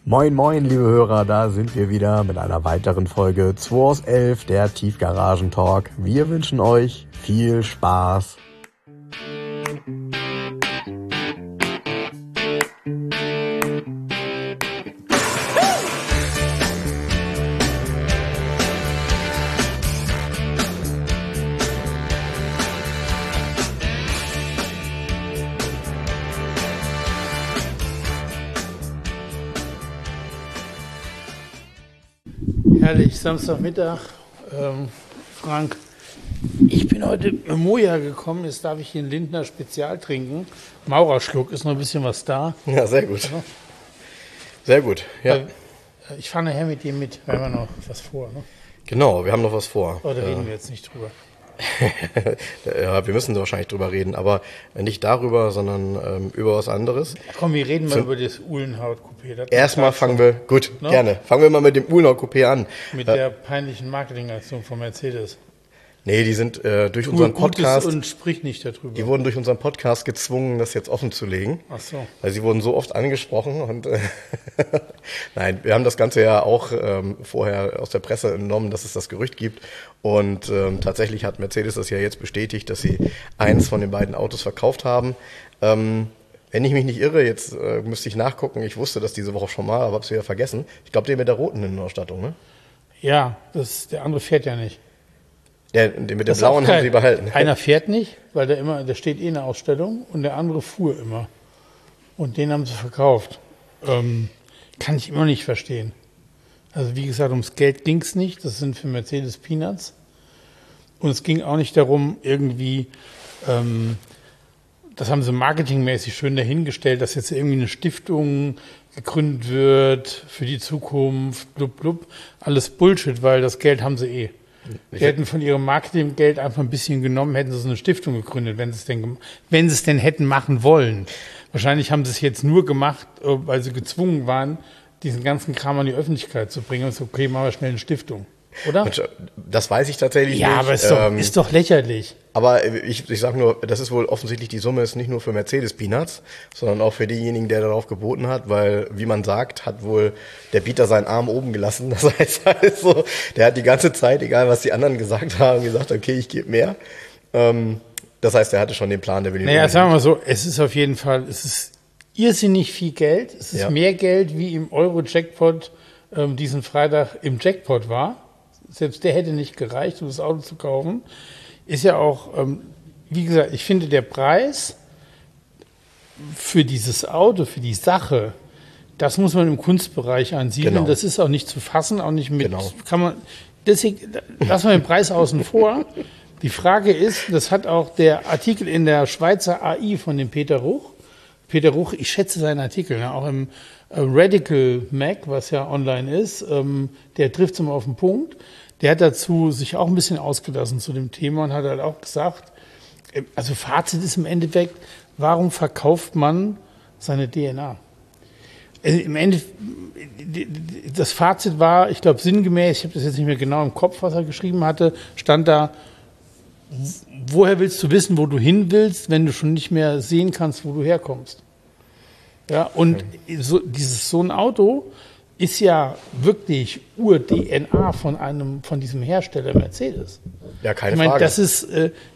Moin moin liebe Hörer, da sind wir wieder mit einer weiteren Folge 2 aus 11, der Tiefgaragen-Talk. Wir wünschen euch viel Spaß. Herrlich, Samstagmittag. Frank, ich bin heute im Moja gekommen, jetzt darf ich hier einen Lindner Spezial trinken. Maurerschluck, ist noch ein bisschen was da. Ja, sehr gut. Ja. Sehr gut, ja. Ich fahre nachher mit dir mit, wir haben noch was vor. Ne? Genau, wir haben noch was vor. Aber da reden wir jetzt nicht drüber. Ja, wir müssen wahrscheinlich drüber reden, aber nicht darüber, sondern über was anderes. Komm, wir reden mal über das Uhlenhaut-Coupé. Erstmal fangen wir, gut, no? Gerne. Fangen wir mal mit dem Uhlenhaut-Coupé an. Mit der peinlichen Marketingaktion von Mercedes. Nee, die sind durch unseren Podcast und sprich nicht darüber. Die wurden durch unseren Podcast gezwungen, das jetzt offen zu legen. Ach so. Weil sie wurden so oft angesprochen und nein, wir haben das Ganze ja auch vorher aus der Presse entnommen, dass es das Gerücht gibt und tatsächlich hat Mercedes das ja jetzt bestätigt, dass sie eins von den beiden Autos verkauft haben. Wenn ich mich nicht irre, jetzt müsste ich nachgucken, ich wusste das diese Woche schon mal, aber habe es wieder vergessen. Ich glaube, den mit der roten Innenausstattung, ne? Ja, der andere fährt ja nicht. Den mit der blauen haben sie behalten. Einer fährt nicht, weil der steht in der Ausstellung und der andere fuhr immer. Und den haben sie verkauft. Kann ich immer nicht verstehen. Also wie gesagt, ums Geld ging es nicht. Das sind für Mercedes Peanuts. Und es ging auch nicht darum, irgendwie, das haben sie marketingmäßig schön dahingestellt, dass jetzt irgendwie eine Stiftung gegründet wird für die Zukunft, blub, blub. Alles Bullshit, weil das Geld haben sie eh. Die hätten von ihrem Marketinggeld einfach ein bisschen genommen, hätten sie so eine Stiftung gegründet, wenn sie es denn hätten machen wollen. Wahrscheinlich haben sie es jetzt nur gemacht, weil sie gezwungen waren, diesen ganzen Kram an die Öffentlichkeit zu bringen. Und so, okay, machen wir schnell eine Stiftung. Oder? Das weiß ich tatsächlich nicht. Ja, aber ist doch lächerlich. Aber ich sage nur, das ist wohl offensichtlich, die Summe ist nicht nur für Mercedes Peanuts, sondern auch für denjenigen, der darauf geboten hat, weil, wie man sagt, hat wohl der Bieter seinen Arm oben gelassen. Das heißt also, der hat die ganze Zeit, egal was die anderen gesagt haben, gesagt, okay, ich gebe mehr. Das heißt, er hatte schon den Plan, der will. Naja, sagen wir mal so, es ist auf jeden Fall, es ist irrsinnig viel Geld. Es ist mehr Geld, wie im Euro-Jackpot diesen Freitag im Jackpot war. Selbst der hätte nicht gereicht, um das Auto zu kaufen. Ist ja auch, wie gesagt, ich finde der Preis für dieses Auto, für die Sache, das muss man im Kunstbereich ansiedeln. Genau. Das ist auch nicht zu fassen, auch nicht mit, deswegen lassen wir den Preis außen vor. Die Frage ist, das hat auch der Artikel in der Schweizer AI von dem Peter Ruch. Peter Ruch, ich schätze seinen Artikel, ne, auch im Radical Mac, was ja online ist, der trifft es immer auf den Punkt. Der hat dazu sich auch ein bisschen ausgelassen zu dem Thema und hat halt auch gesagt, also Fazit ist im Endeffekt, warum verkauft man seine DNA? Im Endeffekt, das Fazit war, ich glaube sinngemäß, ich habe das jetzt nicht mehr genau im Kopf, was er geschrieben hatte, stand da, woher willst du wissen, wo du hin willst, wenn du schon nicht mehr sehen kannst, wo du herkommst? Ja, und so ein Auto ist ja wirklich Ur-DNA von diesem Hersteller Mercedes. Ja, keine Frage. Das ist,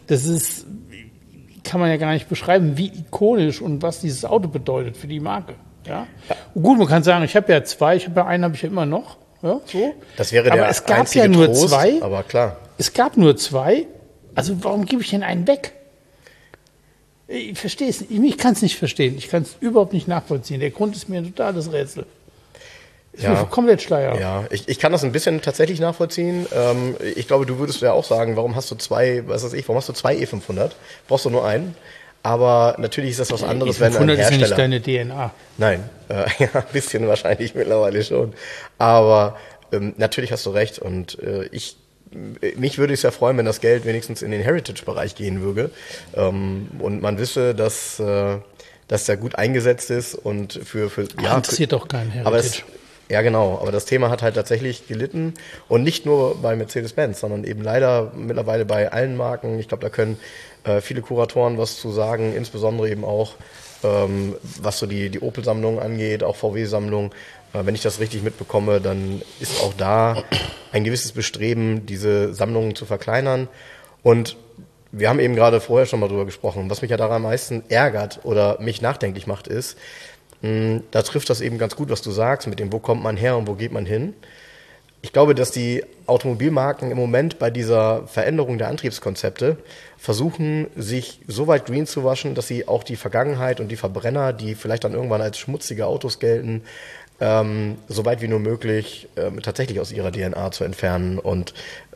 kann man ja gar nicht beschreiben, wie ikonisch und was dieses Auto bedeutet für die Marke. Ja? Und gut, man kann sagen, ich habe ja zwei, einen habe ich ja immer noch. Ja, so. Das wäre aber es gab ja nur Trost, zwei. Aber klar. Es gab nur zwei. Also warum gebe ich denn einen weg? Ich verstehe es nicht. Ich kann es nicht verstehen. Ich kann es überhaupt nicht nachvollziehen. Der Grund ist mir ein totales Rätsel. Ist mir komplett Schleier. Ja, ich kann das ein bisschen tatsächlich nachvollziehen. Ich glaube, du würdest ja auch sagen, warum hast du zwei E500? Brauchst du nur einen? Aber natürlich ist das was anderes, wenn ein Hersteller... ist ja nicht deine DNA. Nein, ja, ein bisschen wahrscheinlich mittlerweile schon. Aber natürlich hast du recht und mich würde es ja freuen, wenn das Geld wenigstens in den Heritage-Bereich gehen würde und man wisse, dass der gut eingesetzt ist und für interessiert doch keinen Heritage. Ja, genau. Aber das Thema hat halt tatsächlich gelitten und nicht nur bei Mercedes-Benz, sondern eben leider mittlerweile bei allen Marken. Ich glaube, da können viele Kuratoren was zu sagen, insbesondere eben auch, was so die Opel-Sammlung angeht, auch VW-Sammlung, Wenn ich das richtig mitbekomme, dann ist auch da ein gewisses Bestreben, diese Sammlungen zu verkleinern. Und wir haben eben gerade vorher schon mal drüber gesprochen. Was mich ja daran am meisten ärgert oder mich nachdenklich macht, ist, da trifft das eben ganz gut, was du sagst, mit dem, wo kommt man her und wo geht man hin. Ich glaube, dass die Automobilmarken im Moment bei dieser Veränderung der Antriebskonzepte versuchen, sich so weit green zu waschen, dass sie auch die Vergangenheit und die Verbrenner, die vielleicht dann irgendwann als schmutzige Autos gelten, so weit wie nur möglich tatsächlich aus ihrer DNA zu entfernen. Und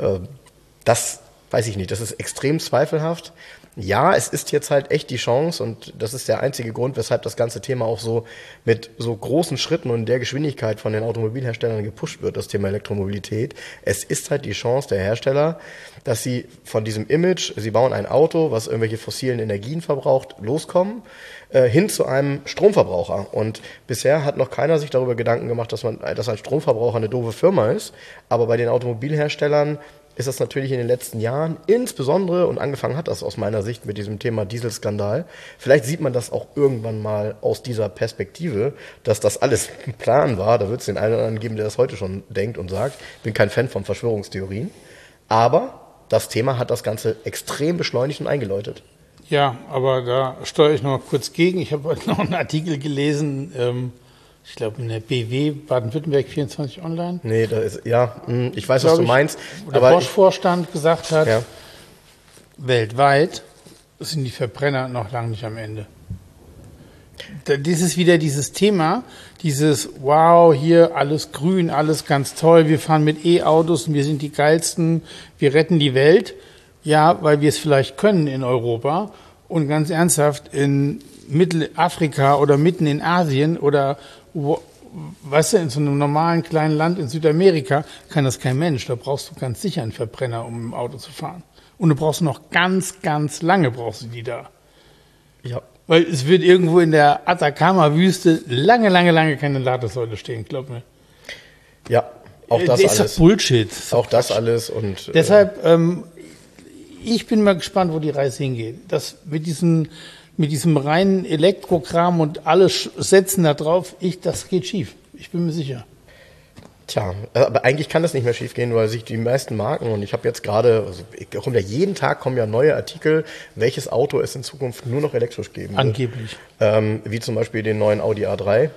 das weiß ich nicht, das ist extrem zweifelhaft. Ja, es ist jetzt halt echt die Chance und das ist der einzige Grund, weshalb das ganze Thema auch so mit so großen Schritten und der Geschwindigkeit von den Automobilherstellern gepusht wird, das Thema Elektromobilität. Es ist halt die Chance der Hersteller, dass sie von diesem Image, sie bauen ein Auto, was irgendwelche fossilen Energien verbraucht, loskommen, hin zu einem Stromverbraucher. Und bisher hat noch keiner sich darüber Gedanken gemacht, dass ein Stromverbraucher eine doofe Firma ist. Aber bei den Automobilherstellern ist das natürlich in den letzten Jahren insbesondere, und angefangen hat das aus meiner Sicht mit diesem Thema Dieselskandal, vielleicht sieht man das auch irgendwann mal aus dieser Perspektive, dass das alles ein Plan war. Da wird es den einen oder anderen geben, der das heute schon denkt und sagt. Ich bin kein Fan von Verschwörungstheorien. Aber das Thema hat das Ganze extrem beschleunigt und eingeläutet. Ja, aber da steuere ich noch mal kurz gegen. Ich habe heute noch einen Artikel gelesen, ich glaube in der BW Baden-Württemberg 24 Online. Nee, da ist, ja, ich weiß, was du meinst. Wo der Bosch-Vorstand gesagt hat, ja, weltweit sind die Verbrenner noch lange nicht am Ende. Das ist wieder dieses Thema, dieses wow, hier alles grün, alles ganz toll, wir fahren mit E-Autos und wir sind die geilsten, wir retten die Welt. Ja, weil wir es vielleicht können in Europa und ganz ernsthaft in Mittelafrika oder mitten in Asien oder weißt du, in so einem normalen kleinen Land in Südamerika kann das kein Mensch. Da brauchst du ganz sicher einen Verbrenner, um im Auto zu fahren. Und du brauchst noch ganz, ganz lange brauchst du die da. Ja. Weil es wird irgendwo in der Atacama-Wüste lange, lange, lange keine Ladesäule stehen, glaub mir. Ja, auch das alles. Das ist doch Bullshit. Auch das alles. Und deshalb, ich bin mal gespannt, wo die Reise hingeht. Das mit diesem reinen Elektrokram und alles setzen da drauf, das geht schief. Ich bin mir sicher. Tja, aber eigentlich kann das nicht mehr schief gehen, weil sich die meisten Marken, und ich habe jetzt gerade, jeden Tag kommen ja neue Artikel, welches Auto es in Zukunft nur noch elektrisch geben wird. Angeblich. Wie zum Beispiel den neuen Audi A3.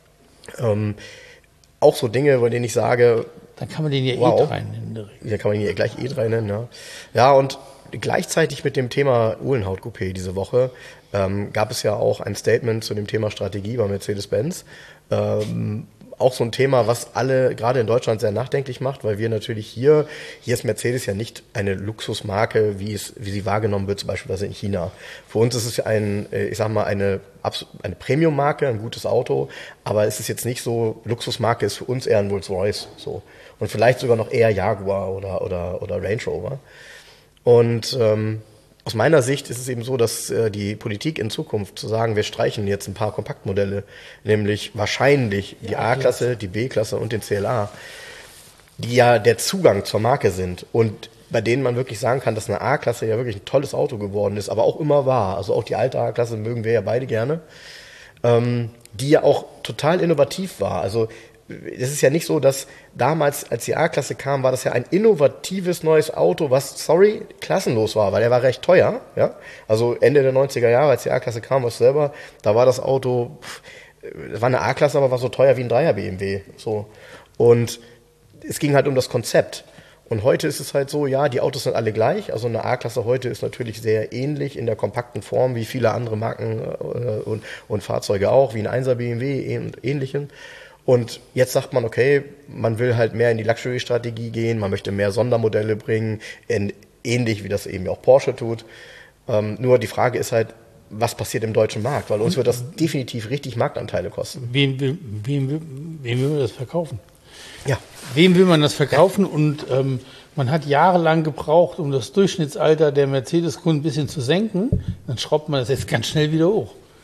Auch so Dinge, bei denen ich sage, dann kann man den ja wow, E3 nennen. Ja, kann man ihn ja gleich E3 nennen, ja. Ja, und gleichzeitig mit dem Thema Uhlenhaut-Coupé diese Woche gab es ja auch ein Statement zu dem Thema Strategie bei Mercedes-Benz. Auch so ein Thema, was alle gerade in Deutschland sehr nachdenklich macht, weil wir natürlich hier ist Mercedes ja nicht eine Luxusmarke, wie sie wahrgenommen wird, zum Beispiel in China. Für uns ist es eine Premium-Marke, ein gutes Auto, aber es ist jetzt nicht so, Luxusmarke ist für uns eher ein Rolls-Royce, so. Und vielleicht sogar noch eher Jaguar oder Range Rover. Und aus meiner Sicht ist es eben so, dass die Politik in Zukunft zu sagen, wir streichen jetzt ein paar Kompaktmodelle, nämlich wahrscheinlich die A-Klasse, die B-Klasse und den CLA, die ja der Zugang zur Marke sind und bei denen man wirklich sagen kann, dass eine A-Klasse ja wirklich ein tolles Auto geworden ist, aber auch immer war. Also auch die alte A-Klasse mögen wir ja beide gerne, die ja auch total innovativ war. Also es ist ja nicht so, dass damals, als die A-Klasse kam, war das ja ein innovatives neues Auto, was, klassenlos war, weil er war recht teuer. Ja? Also Ende der 90er Jahre, als die A-Klasse kam, da war das Auto, das war eine A-Klasse, aber war so teuer wie ein 3er BMW. So. Und es ging halt um das Konzept. Und heute ist es halt so, ja, die Autos sind alle gleich. Also eine A-Klasse heute ist natürlich sehr ähnlich in der kompakten Form wie viele andere Marken und Fahrzeuge auch, wie ein 1er BMW und ähnlichem. Und jetzt sagt man, okay, man will halt mehr in die Luxury-Strategie gehen, man möchte mehr Sondermodelle bringen, ähnlich wie das eben auch Porsche tut. Nur die Frage ist halt, was passiert im deutschen Markt? Weil uns wird das definitiv richtig Marktanteile kosten. Wem will man das verkaufen? Ja. Wem will man das verkaufen? Ja. Und man hat jahrelang gebraucht, um das Durchschnittsalter der Mercedes-Kunden ein bisschen zu senken. Dann schraubt man das jetzt ganz schnell wieder hoch.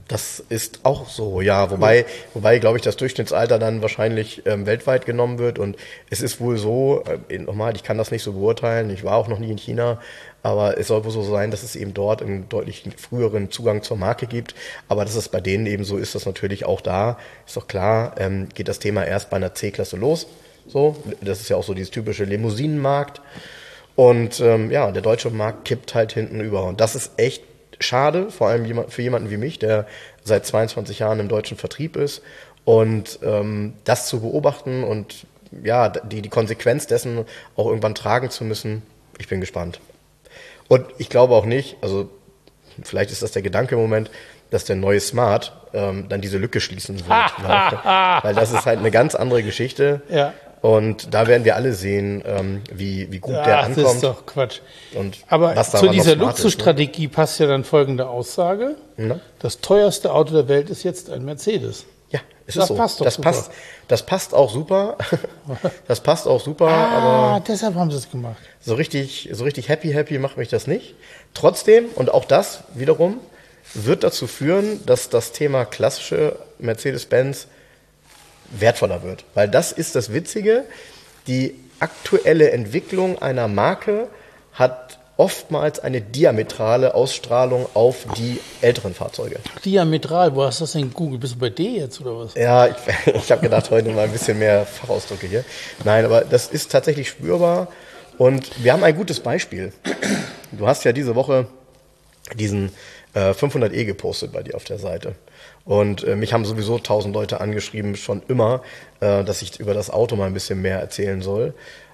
Das ist auch so, ja. Wobei, glaube ich, das Durchschnittsalter dann wahrscheinlich weltweit genommen wird. Und es ist wohl so, nochmal, ich kann das nicht so beurteilen, ich war auch noch nie in China, aber es soll wohl so sein, dass es eben dort einen deutlich früheren Zugang zur Marke gibt. Aber dass es bei denen eben so ist, das natürlich auch da, ist doch klar, geht das Thema erst bei einer C-Klasse los. So, das ist ja auch so dieses typische Limousinenmarkt. Und ja, der deutsche Markt kippt halt hinten über. Und das ist echt schade, vor allem für jemanden wie mich, der seit 22 Jahren im deutschen Vertrieb ist. Und das zu beobachten und ja, die Konsequenz dessen auch irgendwann tragen zu müssen, ich bin gespannt. Und ich glaube auch nicht, also vielleicht ist das der Gedanke im Moment, dass der neue Smart dann diese Lücke schließen wird. Weil das ist halt eine ganz andere Geschichte. Ja. Und da werden wir alle sehen, wie gut der ankommt. Das ist doch Quatsch. Und aber was zu dieser noch Luxusstrategie passt ja dann folgende Aussage. Ne? Das teuerste Auto der Welt ist jetzt ein Mercedes. Ja, es Das ist so. passt doch super. Das passt auch super. Das passt auch super, aber deshalb haben sie es gemacht. so richtig happy macht mich das nicht. Trotzdem, und auch das wiederum, wird dazu führen, dass das Thema klassische Mercedes-Benz wertvoller wird. Weil das ist das Witzige, die aktuelle Entwicklung einer Marke hat oftmals eine diametrale Ausstrahlung auf die älteren Fahrzeuge. Diametral, wo hast du das denn gegoogelt? Bist du bei D jetzt oder was? Ja, ich habe gedacht, heute mal ein bisschen mehr Fachausdrücke hier. Nein, aber das ist tatsächlich spürbar und wir haben ein gutes Beispiel. Du hast ja diese Woche diesen 500e gepostet bei dir auf der Seite. Und mich haben sowieso 1000 Leute angeschrieben, schon immer, dass ich über das Auto mal ein bisschen mehr erzählen soll.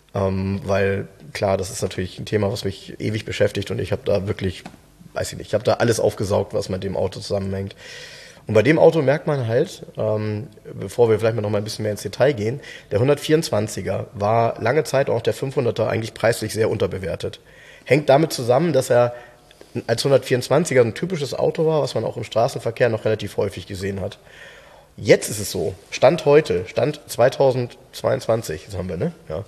Weil klar, das ist natürlich ein Thema, was mich ewig beschäftigt und ich habe da wirklich, weiß ich nicht, ich habe da alles aufgesaugt, was mit dem Auto zusammenhängt. Und bei dem Auto merkt man halt, bevor wir vielleicht noch mal ein bisschen mehr ins Detail gehen, der 124er war lange Zeit auch der 500er eigentlich preislich sehr unterbewertet. Hängt damit zusammen, dass er als 124er ein typisches Auto war, was man auch im Straßenverkehr noch relativ häufig gesehen hat. Jetzt ist es so, Stand 2022, das haben wir, ne? Ja.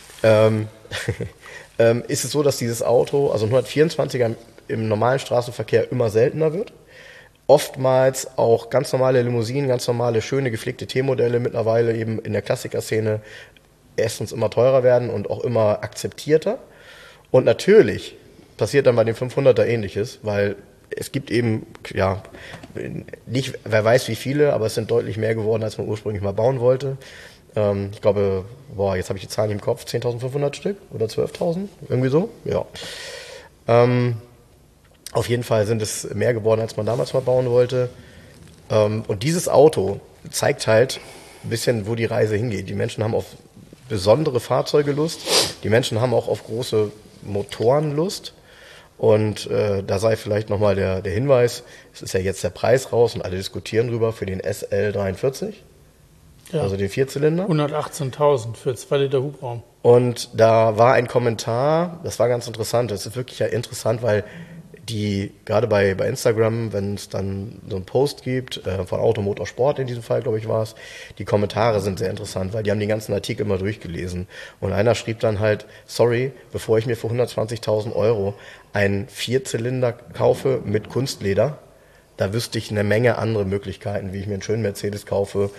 Ist es so, dass dieses Auto, also ein 124er im normalen Straßenverkehr immer seltener wird. Oftmals auch ganz normale Limousinen, ganz normale, schöne, gepflegte T-Modelle mittlerweile eben in der Klassikerszene erstens immer teurer werden und auch immer akzeptierter. Und natürlich passiert dann bei dem 500er Ähnliches, weil es gibt eben, ja, nicht, wer weiß wie viele, aber es sind deutlich mehr geworden, als man ursprünglich mal bauen wollte. Ich glaube, jetzt habe ich die Zahlen im Kopf, 10.500 Stück oder 12.000, irgendwie so, ja. Auf jeden Fall sind es mehr geworden, als man damals mal bauen wollte. Und dieses Auto zeigt halt ein bisschen, wo die Reise hingeht. Die Menschen haben auf besondere Fahrzeuge Lust, die Menschen haben auch auf große Motoren Lust. Und da sei vielleicht nochmal der Hinweis, es ist ja jetzt der Preis raus und alle diskutieren drüber für den SL43, ja. Also den Vierzylinder. 118.000 für 2 Liter Hubraum. Und da war ein Kommentar, das war ganz interessant, das ist wirklich ja interessant, weil die, gerade bei Instagram, wenn es dann so einen Post gibt, von Automotorsport in diesem Fall, glaube ich, war es, die Kommentare sind sehr interessant, weil die haben den ganzen Artikel immer durchgelesen. Und einer schrieb dann halt, sorry, bevor ich mir für 120.000 € einen Vierzylinder kaufe mit Kunstleder, da wüsste ich eine Menge andere Möglichkeiten, wie ich mir einen schönen Mercedes kaufe,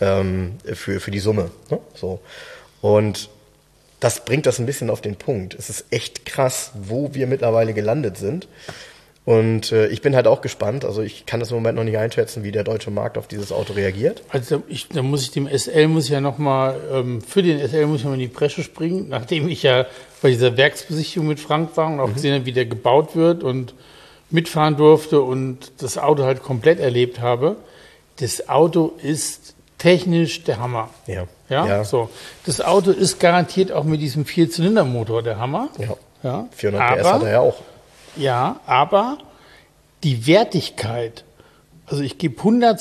für die Summe. Ne? So. Und das bringt das ein bisschen auf den Punkt. Es ist echt krass, wo wir mittlerweile gelandet sind. Und ich bin halt auch gespannt. Also ich kann das im Moment noch nicht einschätzen, wie der deutsche Markt auf dieses Auto reagiert. Also da muss ich dem SL muss ja noch mal für den SL muss ich mal in die Bresche springen, nachdem ich ja bei dieser Werksbesichtigung mit Frank war und auch gesehen habe, wie der gebaut wird und mitfahren durfte und das Auto halt komplett erlebt habe. Das Auto ist technisch der Hammer. Ja. So. Das Auto ist garantiert auch mit diesem Vierzylindermotor der Hammer. Ja. 400 PS hat er ja auch. Ja, aber die Wertigkeit, also ich gebe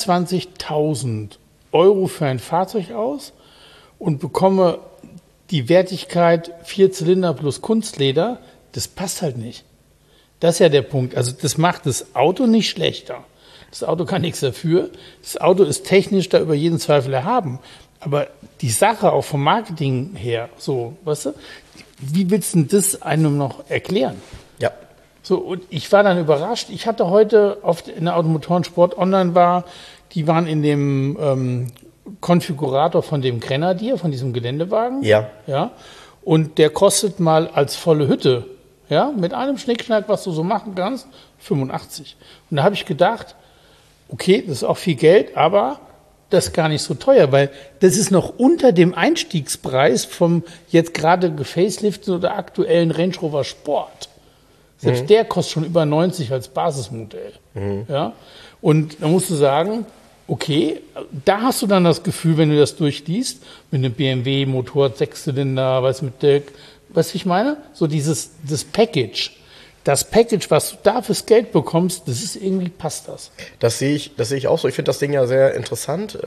120.000 € für ein Fahrzeug aus und bekomme die Wertigkeit 4 Zylinder plus Kunstleder, das passt halt nicht. Das ist ja der Punkt. Also das macht das Auto nicht schlechter. Das Auto kann nichts dafür. Das Auto ist technisch da über jeden Zweifel erhaben. Aber die Sache auch vom Marketing her, so, weißt du, wie willst du denn das einem noch erklären? Ja, So, und ich war dann überrascht. Ich hatte heute in der Automotorensport online die waren in dem Konfigurator von dem Grenadier, von diesem Geländewagen. Ja. Ja. Und der kostet mal als volle Hütte, ja, mit einem Schnickschnack, was du so machen kannst, 85. Und da habe ich gedacht, okay, das ist auch viel Geld, aber das ist gar nicht so teuer, weil das ist noch unter dem Einstiegspreis vom jetzt gerade gefacelifteten oder aktuellen Range Rover Sport. Selbst der kostet schon über 90 als Basismodell. Ja? Und da musst du sagen, okay, da hast du dann das Gefühl, wenn du das durchliest, mit einem BMW-Motor, 6-Zylinder, was ich meine? So das Package. Das Package, was du da fürs Geld bekommst, das ist irgendwie, passt das. Das sehe ich auch so. Ich finde das Ding ja sehr interessant.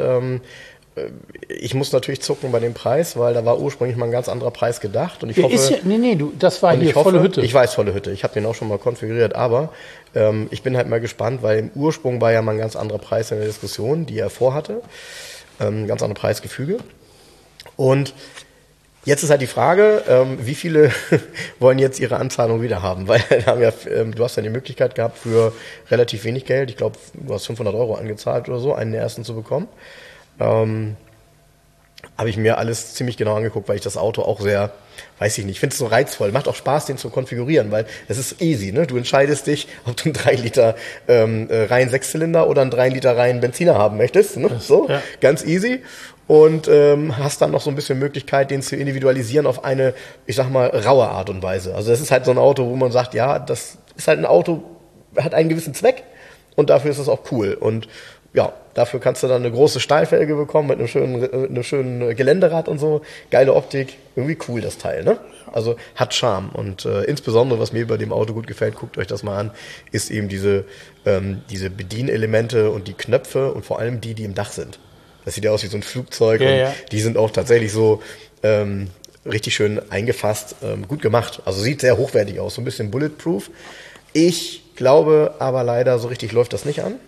Ich muss natürlich zucken bei dem Preis, weil da war ursprünglich mal ein ganz anderer Preis gedacht. Und ich hoffe, das war hier volle Hütte. Ich weiß, volle Hütte. Ich habe den auch schon mal konfiguriert, aber ich bin halt mal gespannt, weil im Ursprung war ja mal ein ganz anderer Preis in der Diskussion, die er vorhatte. Ganz andere Preisgefüge. Und jetzt ist halt die Frage, wie viele wollen jetzt ihre Anzahlung wieder haben? Weil du hast ja die Möglichkeit gehabt, für relativ wenig Geld, ich glaube, du hast 500 € angezahlt oder so, einen der ersten zu bekommen. Habe ich mir alles ziemlich genau angeguckt, weil ich das Auto auch sehr, weiß ich nicht, finde es so reizvoll. Macht auch Spaß, den zu konfigurieren, weil es ist easy, ne? Du entscheidest dich, ob du einen 3 Liter rein Sechszylinder oder einen 3 Liter rein Benziner haben möchtest. Ne? So, ja. Ganz easy. Und hast dann noch so ein bisschen Möglichkeit, den zu individualisieren auf eine, ich sag mal, raue Art und Weise. Also das ist halt so ein Auto, wo man sagt, ja, das ist halt ein Auto, hat einen gewissen Zweck und dafür ist es auch cool. Und ja, dafür kannst du dann eine große Stahlfelge bekommen mit einem schönen Geländerad und so. Geile Optik, irgendwie cool das Teil, ne? Also hat Charme. Und insbesondere, was mir bei dem Auto gut gefällt, guckt euch das mal an, ist eben diese Bedienelemente und die Knöpfe und vor allem die im Dach sind. Das sieht ja aus wie so ein Flugzeug die sind auch tatsächlich so richtig schön eingefasst, gut gemacht. Also sieht sehr hochwertig aus, so ein bisschen bulletproof. Ich glaube aber leider, so richtig läuft das nicht an.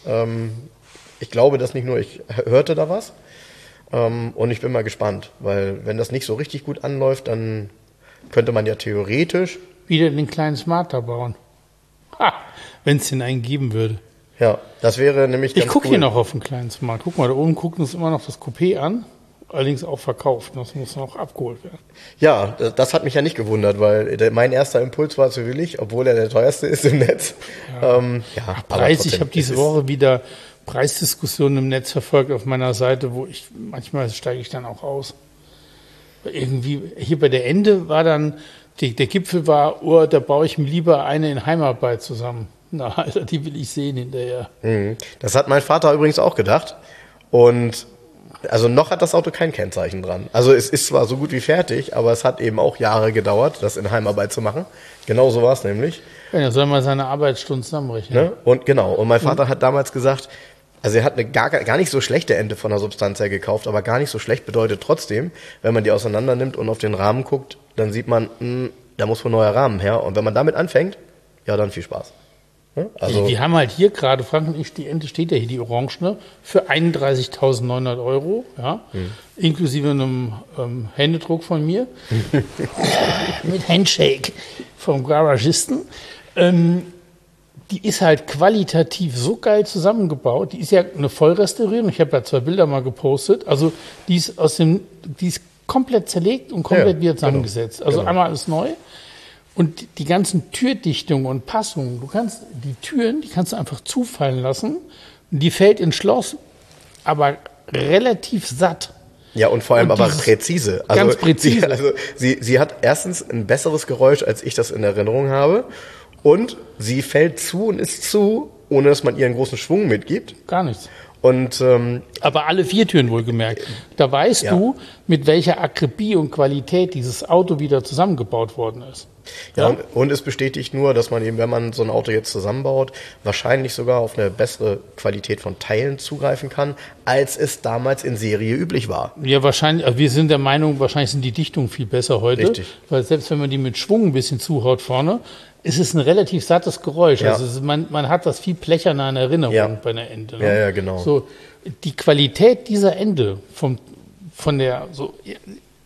Ich glaube das nicht nur, ich hörte da was und ich bin mal gespannt, weil wenn das nicht so richtig gut anläuft, dann könnte man ja theoretisch wieder den kleinen Smarter bauen. Wenn es den einen geben würde. Ja, das wäre nämlich ganz cool. Ich gucke hier noch auf den kleinen Smart. Guck mal, da oben guckt uns immer noch das Coupé an. Allerdings auch verkauft. Das muss noch abgeholt werden. Ja, das hat mich ja nicht gewundert, weil mein erster Impuls war zu willig, obwohl er der teuerste ist im Netz. Ja. Preis, ich habe diese Woche wieder Preisdiskussionen im Netz verfolgt auf meiner Seite, wo manchmal steige ich dann auch aus. Irgendwie, hier bei der Ende war dann, der Gipfel war, da baue ich mir lieber eine in Heimarbeit zusammen. Na, Alter, die will ich sehen hinterher. Das hat mein Vater übrigens auch gedacht. Und also noch hat das Auto kein Kennzeichen dran. Also es ist zwar so gut wie fertig, aber es hat eben auch Jahre gedauert, das in Heimarbeit zu machen. Genau so war es nämlich. Ja, er soll mal seine Arbeitsstunden zusammenrechnen. Ne? Und genau. Und mein Vater hat damals gesagt, also er hat eine gar nicht so schlechte Ente von der Substanz her gekauft, aber gar nicht so schlecht bedeutet trotzdem, wenn man die auseinander nimmt und auf den Rahmen guckt, dann sieht man, da muss wohl ein neuer Rahmen her. Und wenn man damit anfängt, ja, dann viel Spaß. Also die haben halt hier gerade, Frank und ich, die Ente steht ja hier, die Orangene, für 31.900 €, ja, inklusive einem Händedruck von mir, mit Handshake vom Garagisten. Die ist halt qualitativ so geil zusammengebaut. Die ist ja eine Vollrestaurierung. Ich habe da 2 Bilder mal gepostet. Also die ist komplett zerlegt und komplett wieder zusammengesetzt. Also einmal alles neu. Und die ganzen Türdichtungen und Passungen, die Türen kannst du einfach zufallen lassen. Die fällt ins Schloss, aber relativ satt. Ja, und vor allem aber präzise. Also ganz präzise. Sie hat erstens ein besseres Geräusch, als ich das in Erinnerung habe. Und sie fällt zu und ist zu, ohne dass man ihr einen großen Schwung mitgibt. Gar nichts. Und, aber alle 4 Türen wohlgemerkt. Da weißt du, mit welcher Akribie und Qualität dieses Auto wieder zusammengebaut worden ist. Ja, und es bestätigt nur, dass man eben, wenn man so ein Auto jetzt zusammenbaut, wahrscheinlich sogar auf eine bessere Qualität von Teilen zugreifen kann, als es damals in Serie üblich war. Ja, wahrscheinlich. Also wir sind der Meinung, wahrscheinlich sind die Dichtungen viel besser heute. Richtig. Weil selbst wenn man die mit Schwung ein bisschen zuhaut vorne, ist es ein relativ sattes Geräusch. Ja. Also man hat das viel plecherner in Erinnerung bei einer Ente. Ne? Ja, genau. So, die Qualität dieser Ente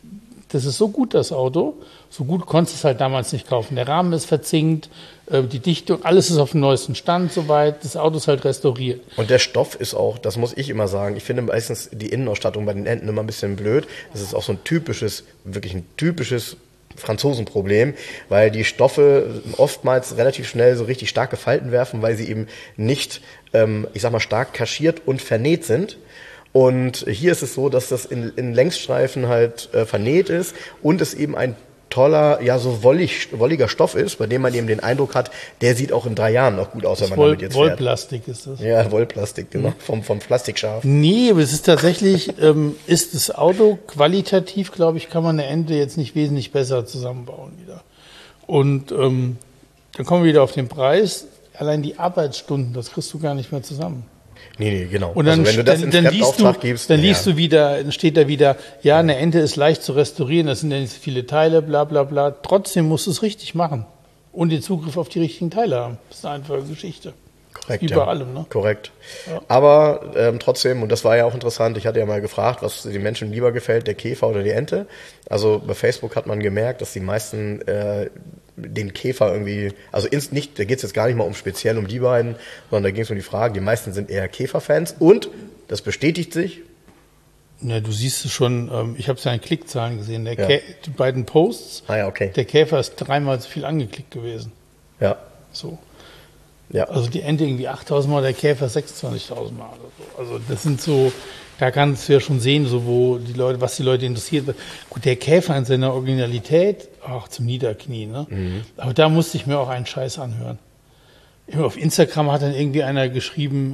Das ist so gut, das Auto. So gut konntest du es halt damals nicht kaufen. Der Rahmen ist verzinkt, die Dichtung, alles ist auf dem neuesten Stand soweit. Das Auto ist halt restauriert. Und der Stoff ist auch, das muss ich immer sagen, ich finde meistens die Innenausstattung bei den Enten immer ein bisschen blöd. Das ist auch so wirklich ein typisches Franzosenproblem, weil die Stoffe oftmals relativ schnell so richtig starke Falten werfen, weil sie eben nicht, ich sag mal, stark kaschiert und vernäht sind. Und hier ist es so, dass das in Längsstreifen halt vernäht ist und es eben ein toller, ja, so wolliger Stoff ist, bei dem man eben den Eindruck hat, der sieht auch in 3 Jahren noch gut aus, wenn man damit jetzt fährt. Wollplastik ist das. Ja, Wollplastik, genau, vom Plastikschaf. Nee, aber es ist tatsächlich, ist das Auto qualitativ, glaube ich, kann man eine Ente jetzt nicht wesentlich besser zusammenbauen wieder. Und dann kommen wir wieder auf den Preis. Allein die Arbeitsstunden, das kriegst du gar nicht mehr zusammen. Nee, genau. Und dann, also wenn du das in Fremdauftrag gibst, dann liest du wieder, dann steht da wieder, ja, eine Ente ist leicht zu restaurieren, das sind ja nicht so viele Teile, bla bla bla. Trotzdem musst du es richtig machen und den Zugriff auf die richtigen Teile haben. Das ist eine einfache Geschichte. Korrekt, wie bei allem, ne? Korrekt. Ja. Aber trotzdem, und das war ja auch interessant, ich hatte ja mal gefragt, was den Menschen lieber gefällt, der Käfer oder die Ente. Also bei Facebook hat man gemerkt, dass die meisten den Käfer irgendwie, also da geht es jetzt gar nicht mal speziell um die beiden, sondern da ging es um die Frage, die meisten sind eher Käferfans und, das bestätigt sich. Ja, du siehst es schon, ich habe es ja in Klickzahlen gesehen, die beiden Posts, okay. Der Käfer ist 3-mal so viel angeklickt gewesen. Ja. So. Ja. Also die Ente irgendwie 8.000 Mal, der Käfer 26.000 Mal oder so. Also das sind so, da kannst du ja schon sehen, so was die Leute interessiert. Gut, der Käfer in seiner Originalität, zum Niederknien, ne? Mhm. Aber da musste ich mir auch einen Scheiß anhören. Auf Instagram hat dann irgendwie einer geschrieben,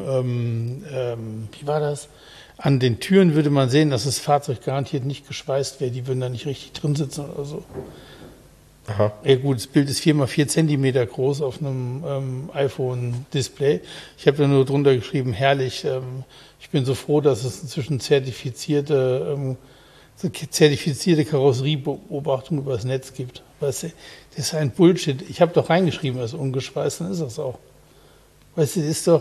wie war das? An den Türen würde man sehen, dass das Fahrzeug garantiert nicht geschweißt wäre, die würden da nicht richtig drin sitzen oder so. Aha. Ja gut, das Bild ist 4x4 Zentimeter groß auf einem iPhone-Display. Ich habe da nur drunter geschrieben, herrlich, ich bin so froh, dass es inzwischen zertifizierte Karosseriebeobachtung über das Netz gibt. Weißt du, das ist ein Bullshit. Ich habe doch reingeschrieben, er ist ungeschweißt, dann ist das auch. Weißt du, das ist doch,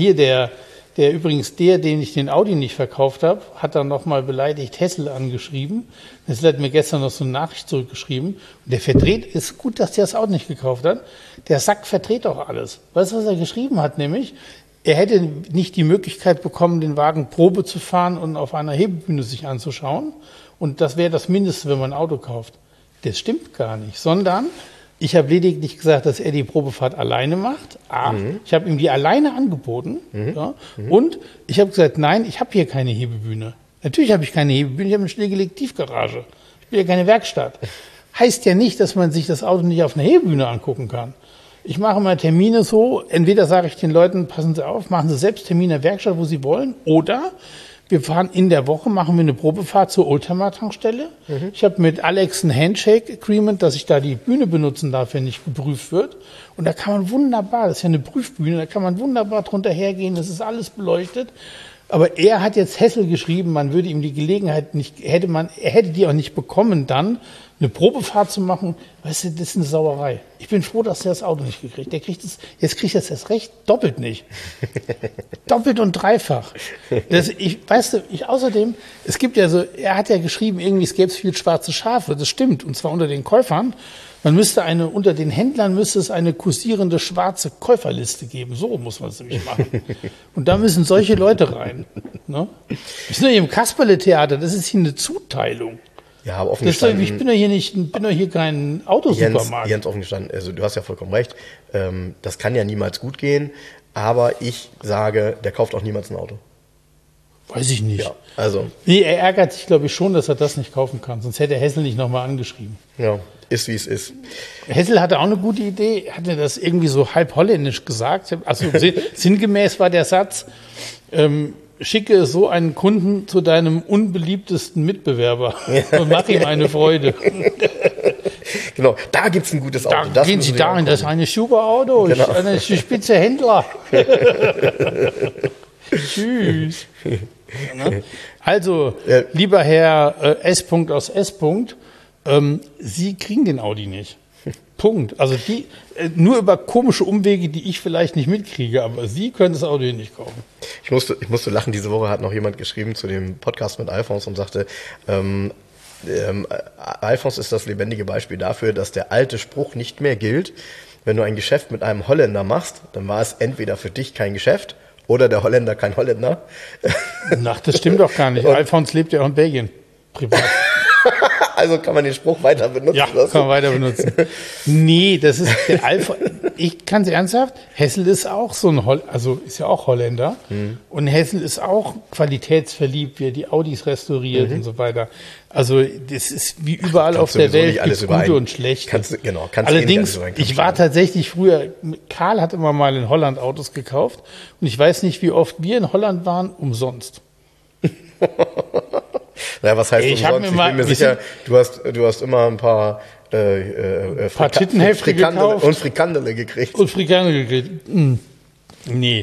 den ich den Audi nicht verkauft habe, hat dann nochmal beleidigt Hessel angeschrieben. Hessel hat mir gestern noch so eine Nachricht zurückgeschrieben. Und der verdreht, ist gut, dass der das Auto nicht gekauft hat. Der Sack verdreht auch alles. Weißt du, was er geschrieben hat? Nämlich, er hätte nicht die Möglichkeit bekommen, den Wagen Probe zu fahren und auf einer Hebebühne sich anzuschauen. Und das wäre das Mindeste, wenn man ein Auto kauft. Das stimmt gar nicht, sondern ich habe lediglich gesagt, dass er die Probefahrt alleine macht. Ich habe ihm die alleine angeboten. Ja. Und ich habe gesagt, nein, ich habe hier keine Hebebühne. Natürlich habe ich keine Hebebühne, ich habe eine stillgelegte Tiefgarage. Ich bin ja keine Werkstatt. Heißt ja nicht, dass man sich das Auto nicht auf einer Hebebühne angucken kann. Ich mache mal Termine so, entweder sage ich den Leuten, passen Sie auf, machen Sie selbst Termine in der Werkstatt, wo Sie wollen, oder wir fahren in der Woche, machen wir eine Probefahrt zur Oldtimer-Tankstelle. Ich habe mit Alex ein Handshake-Agreement, dass ich da die Bühne benutzen darf, wenn nicht geprüft wird. Und da kann man wunderbar, das ist ja eine Prüfbühne, da kann man wunderbar drunter hergehen, das ist alles beleuchtet. Aber er hat jetzt Hessel geschrieben, man würde ihm die Gelegenheit nicht, er hätte die auch nicht bekommen, dann eine Probefahrt zu machen. Weißt du, das ist eine Sauerei. Ich bin froh, dass er das Auto nicht gekriegt. Jetzt kriegt er es erst recht, doppelt nicht. Doppelt und dreifach. Außerdem, es gibt ja so, er hat ja geschrieben, irgendwie es gäbe viel schwarze Schafe. Das stimmt. Und zwar unter den Käufern. Unter den Händlern müsste es eine kursierende schwarze Käuferliste geben. So muss man es nämlich machen. Und da müssen solche Leute rein. Ne? Wir sind ja hier im Kasperle-Theater, das ist hier eine Zuteilung. Ja, aber offen gestanden, ich bin doch hier kein Autosupermarkt. Jens, offen gestanden, also du hast ja vollkommen recht, das kann ja niemals gut gehen, aber ich sage, der kauft auch niemals ein Auto. Weiß ich nicht. Ja, also. Nee, er ärgert sich, glaube ich, schon, dass er das nicht kaufen kann, sonst hätte Hessel nicht nochmal angeschrieben. Ja, ist wie es ist. Hessel hatte auch eine gute Idee, hatte das irgendwie so halb holländisch gesagt, also sinngemäß war der Satz, schicke so einen Kunden zu deinem unbeliebtesten Mitbewerber und mach ihm eine Freude. Genau, da gibt's ein gutes Auto. Da gehen Sie dahin, das ist ein super Auto, genau. Ein spitze Händler. Tschüss. Also, lieber Herr S. aus S. Sie kriegen den Audi nicht. Punkt. Also nur über komische Umwege, die ich vielleicht nicht mitkriege, aber Sie können das Auto hier nicht kaufen. Ich musste lachen. Diese Woche hat noch jemand geschrieben zu dem Podcast mit Alphons und sagte, Alfons ist das lebendige Beispiel dafür, dass der alte Spruch nicht mehr gilt. Wenn du ein Geschäft mit einem Holländer machst, dann war es entweder für dich kein Geschäft oder der Holländer kein Holländer. Ach, das stimmt doch gar nicht. Alfons lebt ja auch in Belgien, privat. Also kann man den Spruch weiter benutzen. Ja, kann man weiter benutzen. Nee, das ist der Alfons. Ich kann es ernsthaft, Hessel ist auch so ein ist ja auch Holländer. Und Hessel ist auch qualitätsverliebt, wie er die Audis restauriert und so weiter. Also das ist wie überall auf der Welt, gibt's gute und schlechte. Allerdings, ich war tatsächlich früher, Karl hat immer mal in Holland Autos gekauft und ich weiß nicht, wie oft wir in Holland waren, umsonst. Ja, was heißt umsonst? Ich bin mir sicher, du hast immer ein paar Tittenhefte gekauft. Und Frikandele gekriegt. Nee,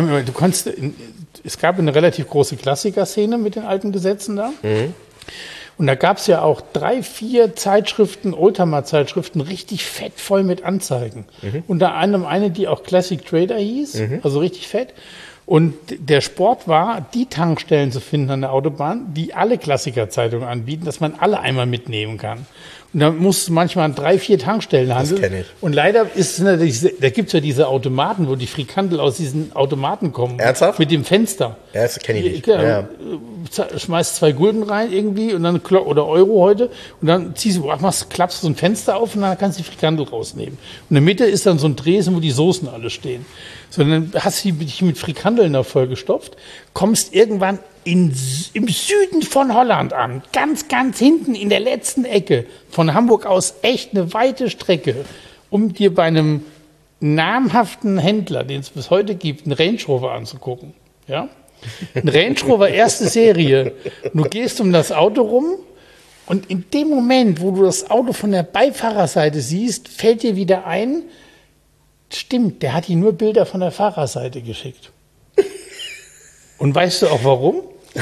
es gab eine relativ große Klassiker-Szene mit den alten Gesetzen da. Und da gab es ja auch 3, 4 Zeitschriften, Oldtimer-Zeitschriften, richtig fett voll mit Anzeigen. Unter anderem eine, die auch Classic Trader hieß, also richtig fett. Und der Sport war, die Tankstellen zu finden an der Autobahn, die alle Klassikerzeitungen anbieten, dass man alle einmal mitnehmen kann. Und da musst du manchmal an 3, 4 Tankstellen handeln. Das kenne ich. Und leider da gibt's ja diese Automaten, wo die Frikandel aus diesen Automaten kommen. Ernsthaft? Mit dem Fenster. Ja, das kenne ich nicht. Ja. Schmeißt 2 Gulden rein irgendwie und dann oder Euro heute und dann klappst so ein Fenster auf und dann kannst du die Frikandel rausnehmen. Und in der Mitte ist dann so ein Dresen, wo die Soßen alle stehen. So, dann hast du dich mit Frikandeln da vollgestopft, kommst irgendwann im Süden von Holland an, ganz, ganz hinten in der letzten Ecke, von Hamburg aus echt eine weite Strecke, um dir bei einem namhaften Händler, den es bis heute gibt, einen Range Rover anzugucken. Ja? Ein Range Rover erste Serie. Du gehst um das Auto rum und in dem Moment, wo du das Auto von der Beifahrerseite siehst, fällt dir wieder ein, stimmt, der hat dir nur Bilder von der Fahrerseite geschickt. Und weißt du auch warum?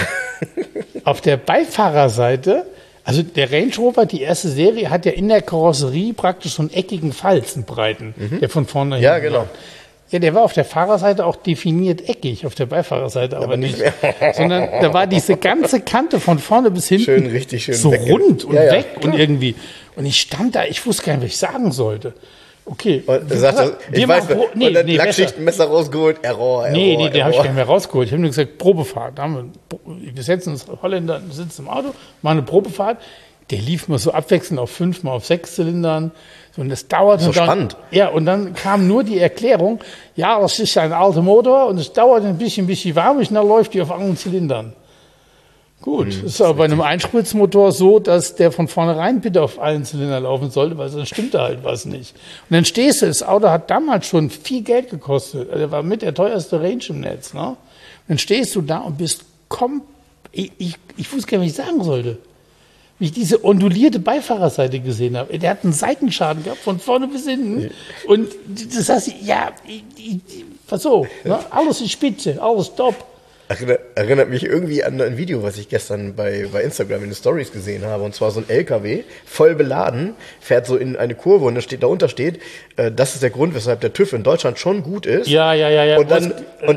Auf der Beifahrerseite, also der Range Rover, die erste Serie, hat ja in der Karosserie praktisch so einen eckigen Falz, einen breiten, der von vorne Ja, genau. Läuft. Ja, der war auf der Fahrerseite auch definiert eckig, auf der Beifahrerseite aber nicht. Sondern da war diese ganze Kante von vorne bis hinten richtig schön so rund und weg klar. und irgendwie. Und ich stand da, ich wusste gar nicht, was ich sagen sollte. Okay. Und dann Lackschichtenmesser rausgeholt, Error. Nee, den habe ich gar nicht mehr rausgeholt. Ich habe nur gesagt, Probefahrt. Wir setzen uns Holländer, sitzen im Auto, machen eine Probefahrt. Der lief mal so abwechselnd auf 5, mal auf 6 Zylindern. Und das dauert. So spannend. Ja, und dann kam nur die Erklärung, ja, das ist ein alter Motor und es dauert ein bisschen, bis die warm ist und dann läuft die auf anderen Zylindern. Gut, das ist aber bei einem Einspritzmotor so, dass der von vornherein bitte auf allen Zylindern laufen sollte, weil sonst stimmt da halt was nicht. Und dann stehst du, das Auto hat damals schon viel Geld gekostet. Der war mit der teuerste Range im Netz. Ne? Und dann stehst du da und bist ich wusste gar nicht, was ich sagen sollte. Wie ich diese ondulierte Beifahrerseite gesehen habe. Der hat einen Seitenschaden gehabt, von vorne bis hinten. Und das heißt, ja, was so, ne? Alles in Spitze, alles top. Erinnert mich irgendwie an ein Video, was ich gestern bei Instagram in den Stories gesehen habe. Und zwar so ein LKW, voll beladen, fährt so in eine Kurve und darunter steht, das ist der Grund, weshalb der TÜV in Deutschland schon gut ist. Ja. Und dann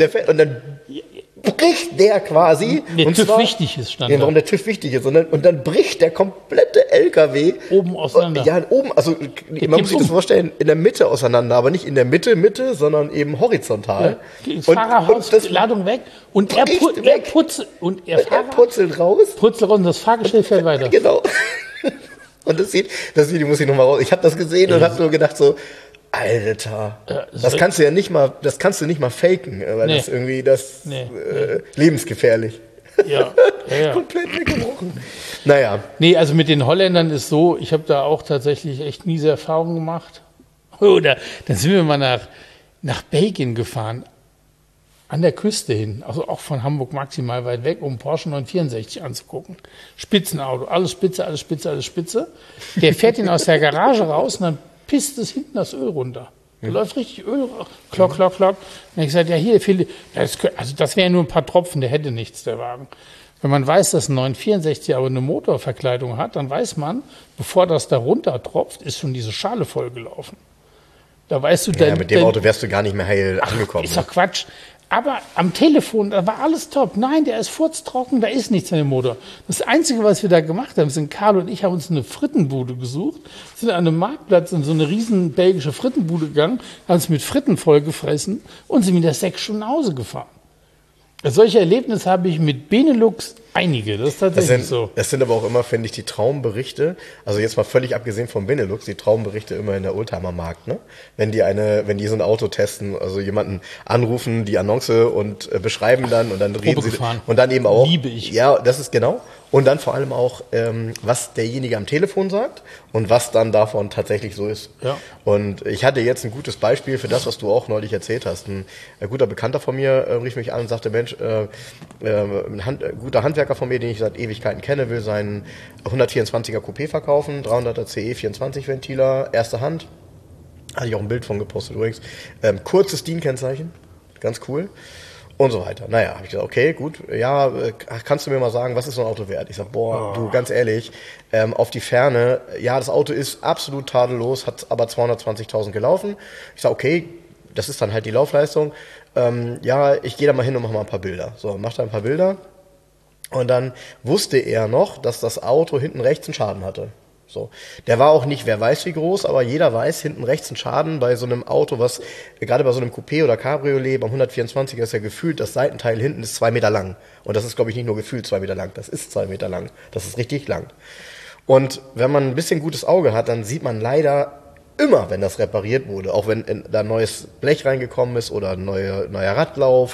bricht der quasi. Der TÜV wichtig ist, stand da. Warum der TÜV wichtig ist. Und dann bricht der komplette LKW. Oben auseinander. Ja, oben, also man muss sich das vorstellen, in der Mitte auseinander, aber nicht in der Mitte, sondern eben horizontal. Ja. Das Fahrerhaus, und Ladung weg und er putzelt raus. Putzelt raus und das Fahrgestell fährt weiter. Genau. Und das Video muss ich nochmal raus. Ich habe das gesehen und habe nur gedacht so, Alter, das kannst du nicht mal faken, weil das irgendwie lebensgefährlich. Ja. Komplett weggebrochen. Naja. Nee, also mit den Holländern ist so, ich habe da auch tatsächlich echt miese Erfahrungen gemacht. Oder dann sind wir mal nach Belgien gefahren, an der Küste hin, also auch von Hamburg maximal weit weg, um Porsche 964 anzugucken. Spitzenauto, alles spitze. Der fährt ihn aus der Garage raus und dann pisst es hinten das Öl runter. Da läuft richtig Öl, klock. Und dann habe ich gesagt, ja hier, das wären nur ein paar Tropfen, der hätte nichts, der Wagen. Wenn man weiß, dass ein 964 aber eine Motorverkleidung hat, dann weiß man, bevor das da runter tropft, ist schon diese Schale vollgelaufen. Da weißt du mit dem Auto wärst du gar nicht mehr heil angekommen. Ist doch Quatsch. Aber am Telefon, da war alles top. Nein, der ist furztrocken, da ist nichts an dem Motor. Das Einzige, was wir da gemacht haben, sind Karl und ich haben uns eine Frittenbude gesucht, sind an einem Marktplatz in so eine riesen belgische Frittenbude gegangen, haben es mit Fritten vollgefressen und sind wieder 6 Stunden nach Hause gefahren. Solche Erlebnisse habe ich mit Benelux einige, das ist tatsächlich so. Das sind aber auch immer, finde ich, die Traumberichte, also jetzt mal völlig abgesehen vom Benelux, die Traumberichte immer in der Oldtimer-Markt, ne? Wenn die so ein Auto testen, also jemanden anrufen, die Annonce und beschreiben dann und dann reden sie und dann eben auch. Liebe ich. Ja, das ist genau. Und dann vor allem auch, was derjenige am Telefon sagt und was dann davon tatsächlich so ist. Ja. Und ich hatte jetzt ein gutes Beispiel für das, was du auch neulich erzählt hast. Ein guter Bekannter von mir rief mich an und sagte, Mensch, ein guter Handwerker von mir, den ich seit Ewigkeiten kenne, will seinen 124er Coupé verkaufen, 300er CE 24 Ventiler, erste Hand. Hatte ich auch ein Bild von gepostet übrigens. Kurzes DIN-Kennzeichen, ganz cool. Und so weiter. Naja, habe ich gesagt, okay, gut, ja, kannst du mir mal sagen, was ist so ein Auto wert? Ich sag, du, ganz ehrlich, auf die Ferne, ja, das Auto ist absolut tadellos, hat aber 220.000 gelaufen. Ich sag, okay, das ist dann halt die Laufleistung. Ja, ich gehe da mal hin und mache mal ein paar Bilder. So, macht da ein paar Bilder. Und dann wusste er noch, dass das Auto hinten rechts einen Schaden hatte. So. Der war auch nicht, wer weiß wie groß, aber jeder weiß, hinten rechts ein Schaden bei so einem Auto, was, gerade bei so einem Coupé oder Cabriolet, beim 124er ist ja gefühlt, das Seitenteil hinten ist 2 Meter lang. Und das ist, glaube ich, nicht nur gefühlt 2 Meter lang, das ist 2 Meter lang. Das ist richtig lang. Und wenn man ein bisschen gutes Auge hat, dann sieht man leider immer, wenn das repariert wurde, auch wenn da ein neues Blech reingekommen ist oder ein neuer Radlauf,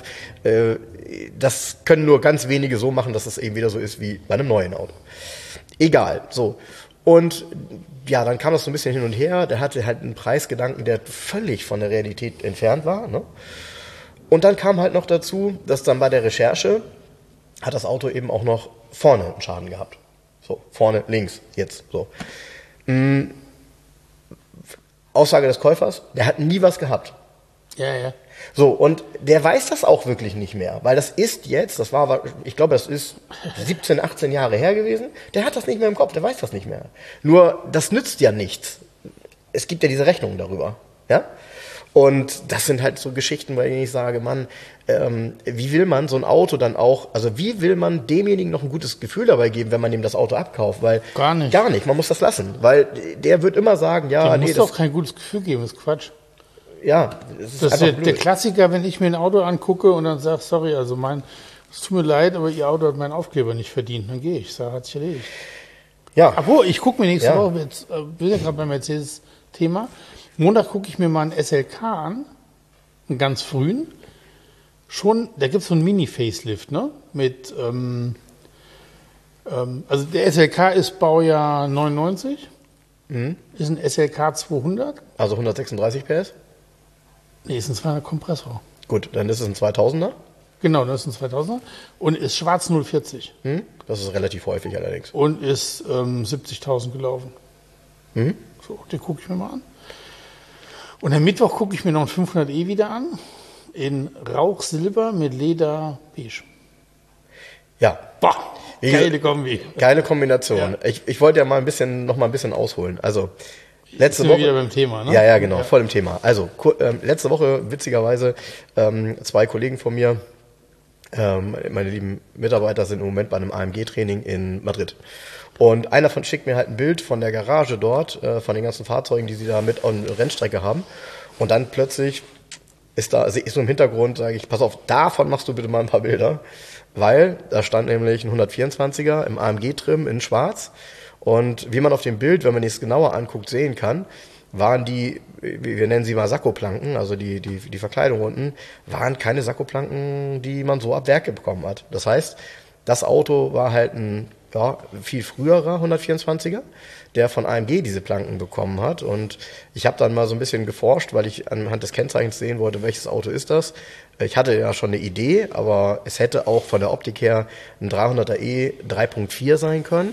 das können nur ganz wenige so machen, dass es eben wieder so ist wie bei einem neuen Auto. Egal, so. Und ja, dann kam das so ein bisschen hin und her. Der hatte halt einen Preisgedanken, der völlig von der Realität entfernt war. Ne? Und dann kam halt noch dazu, dass dann bei der Recherche hat das Auto eben auch noch vorne einen Schaden gehabt. So, vorne, links, jetzt, so. Aussage des Käufers, der hat nie was gehabt. Ja. So, und der weiß das auch wirklich nicht mehr, weil das ist jetzt, ich glaube, das ist 17, 18 Jahre her gewesen, der hat das nicht mehr im Kopf, der weiß das nicht mehr. Nur, das nützt ja nichts. Es gibt ja diese Rechnungen darüber, ja? Und das sind halt so Geschichten, bei denen ich sage, Mann, wie will man so ein Auto dann auch, also wie will man demjenigen noch ein gutes Gefühl dabei geben, wenn man ihm das Auto abkauft? Weil Gar nicht. Man muss das lassen, weil der wird immer sagen, ja, nee, das muss doch kein gutes Gefühl geben, das ist Quatsch. Ja, das ist der Klassiker, wenn ich mir ein Auto angucke und dann sage, sorry, also es tut mir leid, aber Ihr Auto hat meinen Aufkleber nicht verdient. Dann gehe ich, sage, hat sich erledigt. Ja. Obwohl, ich gucke mir nächste Woche, jetzt bin ja gerade beim Mercedes-Thema, Montag gucke ich mir mal einen SLK an, einen ganz frühen. Da gibt es so einen Mini-Facelift, ne? Mit, also der SLK ist Baujahr 99, ist ein SLK 200. Also 136 PS? Nee, ist ein 200 Kompressor. Gut, dann ist es ein 2000er? Genau, das ist ein 2000er und ist schwarz 040. Das ist relativ häufig allerdings. Und ist 70.000 gelaufen. So, den gucke ich mir mal an. Und am Mittwoch gucke ich mir noch einen 500e wieder an. In Rauchsilber mit Leder beige. Ja. Boah, geile Kombi. Geile Kombination. Ja. Ich wollte ja noch mal ein bisschen ausholen. Also, letzte Woche. Wieder beim Thema, ne? Ja, genau, voll im Thema. Also, letzte Woche, witzigerweise, 2 Kollegen von mir, meine lieben Mitarbeiter, sind im Moment bei einem AMG-Training in Madrid. Und einer schickt mir halt ein Bild von der Garage dort, von den ganzen Fahrzeugen, die sie da mit on Rennstrecke haben. Und dann plötzlich ist so im Hintergrund, sage ich, pass auf, davon machst du bitte mal ein paar Bilder. Weil da stand nämlich ein 124er im AMG-Trim in schwarz. Und wie man auf dem Bild, wenn man es genauer anguckt, sehen kann, waren die, wir nennen sie mal Sakkoplanken, also die Verkleidung unten, waren keine Sakkoplanken, die man so ab Werke bekommen hat. Das heißt, das Auto war halt ein viel früherer 124er, der von AMG diese Planken bekommen hat. Und ich habe dann mal so ein bisschen geforscht, weil ich anhand des Kennzeichens sehen wollte, welches Auto ist das. Ich hatte ja schon eine Idee, aber es hätte auch von der Optik her ein 300er 3.4 sein können.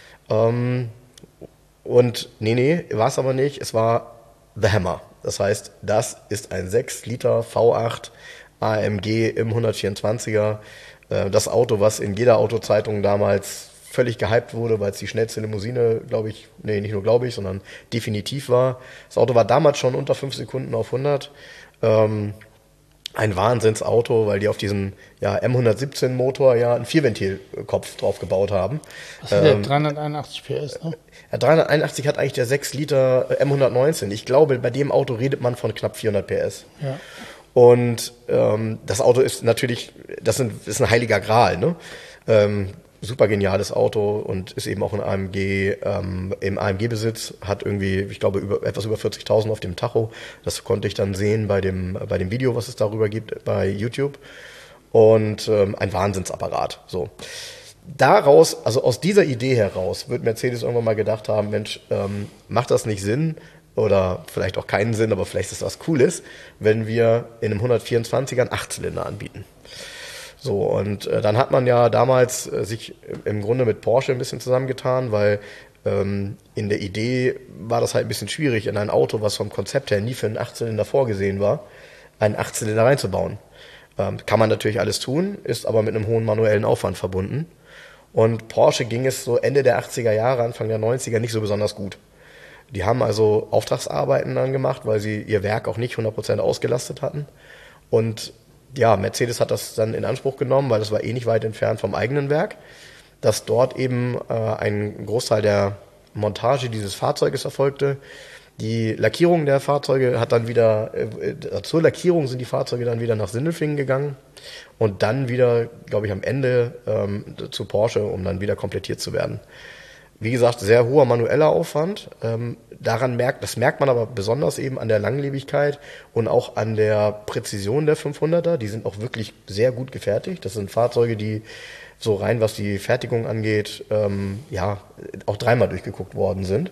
Und nee, war es aber nicht. Es war The Hammer. Das heißt, das ist ein 6 Liter V8 AMG im 124er. Das Auto, was in jeder Autozeitung damals völlig gehypt wurde, weil es die schnellste Limousine, nicht nur glaube ich, sondern definitiv war. Das Auto war damals schon unter 5 Sekunden auf 100. ein Wahnsinnsauto, weil die auf diesen M117 Motor einen Vierventilkopf drauf gebaut haben. Was hat der 381 PS, ne? Ja, 381 hat eigentlich der 6 Liter M119. Ich glaube, bei dem Auto redet man von knapp 400 PS. Ja. Und das Auto ist natürlich, ist ein heiliger Gral, ne? Super geniales Auto und ist eben auch im AMG-Besitz, hat irgendwie, ich glaube, etwas über 40.000 auf dem Tacho. Das konnte ich dann sehen bei dem Video, was es darüber gibt bei YouTube. Und ein Wahnsinnsapparat. So. Daraus, also aus dieser Idee heraus, wird Mercedes irgendwann mal gedacht haben, Mensch, macht das nicht Sinn? Oder vielleicht auch keinen Sinn, aber vielleicht ist das Cooles, wenn wir in einem 124er einen Achtzylinder anbieten. So, und dann hat man ja damals sich im Grunde mit Porsche ein bisschen zusammengetan, weil in der Idee war das halt ein bisschen schwierig, in ein Auto, was vom Konzept her nie für einen Achtzylinder vorgesehen war, einen Achtzylinder reinzubauen. Kann man natürlich alles tun, ist aber mit einem hohen manuellen Aufwand verbunden. Und Porsche ging es so Ende der 80er Jahre, Anfang der 90er nicht so besonders gut. Die haben also Auftragsarbeiten dann gemacht, weil sie ihr Werk auch nicht 100% ausgelastet hatten. Und ja, Mercedes hat das dann in Anspruch genommen, weil das war nicht weit entfernt vom eigenen Werk, dass dort eben ein Großteil der Montage dieses Fahrzeuges erfolgte. Die Lackierung der Fahrzeuge hat dann wieder, zur Lackierung sind die Fahrzeuge dann wieder nach Sindelfingen gegangen und dann wieder, glaube ich, am Ende zu Porsche, um dann wieder komplettiert zu werden. Wie gesagt, sehr hoher manueller Aufwand. Das merkt man aber besonders eben an der Langlebigkeit und auch an der Präzision der 500er. Die sind auch wirklich sehr gut gefertigt. Das sind Fahrzeuge, die so rein, was die Fertigung angeht, auch dreimal durchgeguckt worden sind.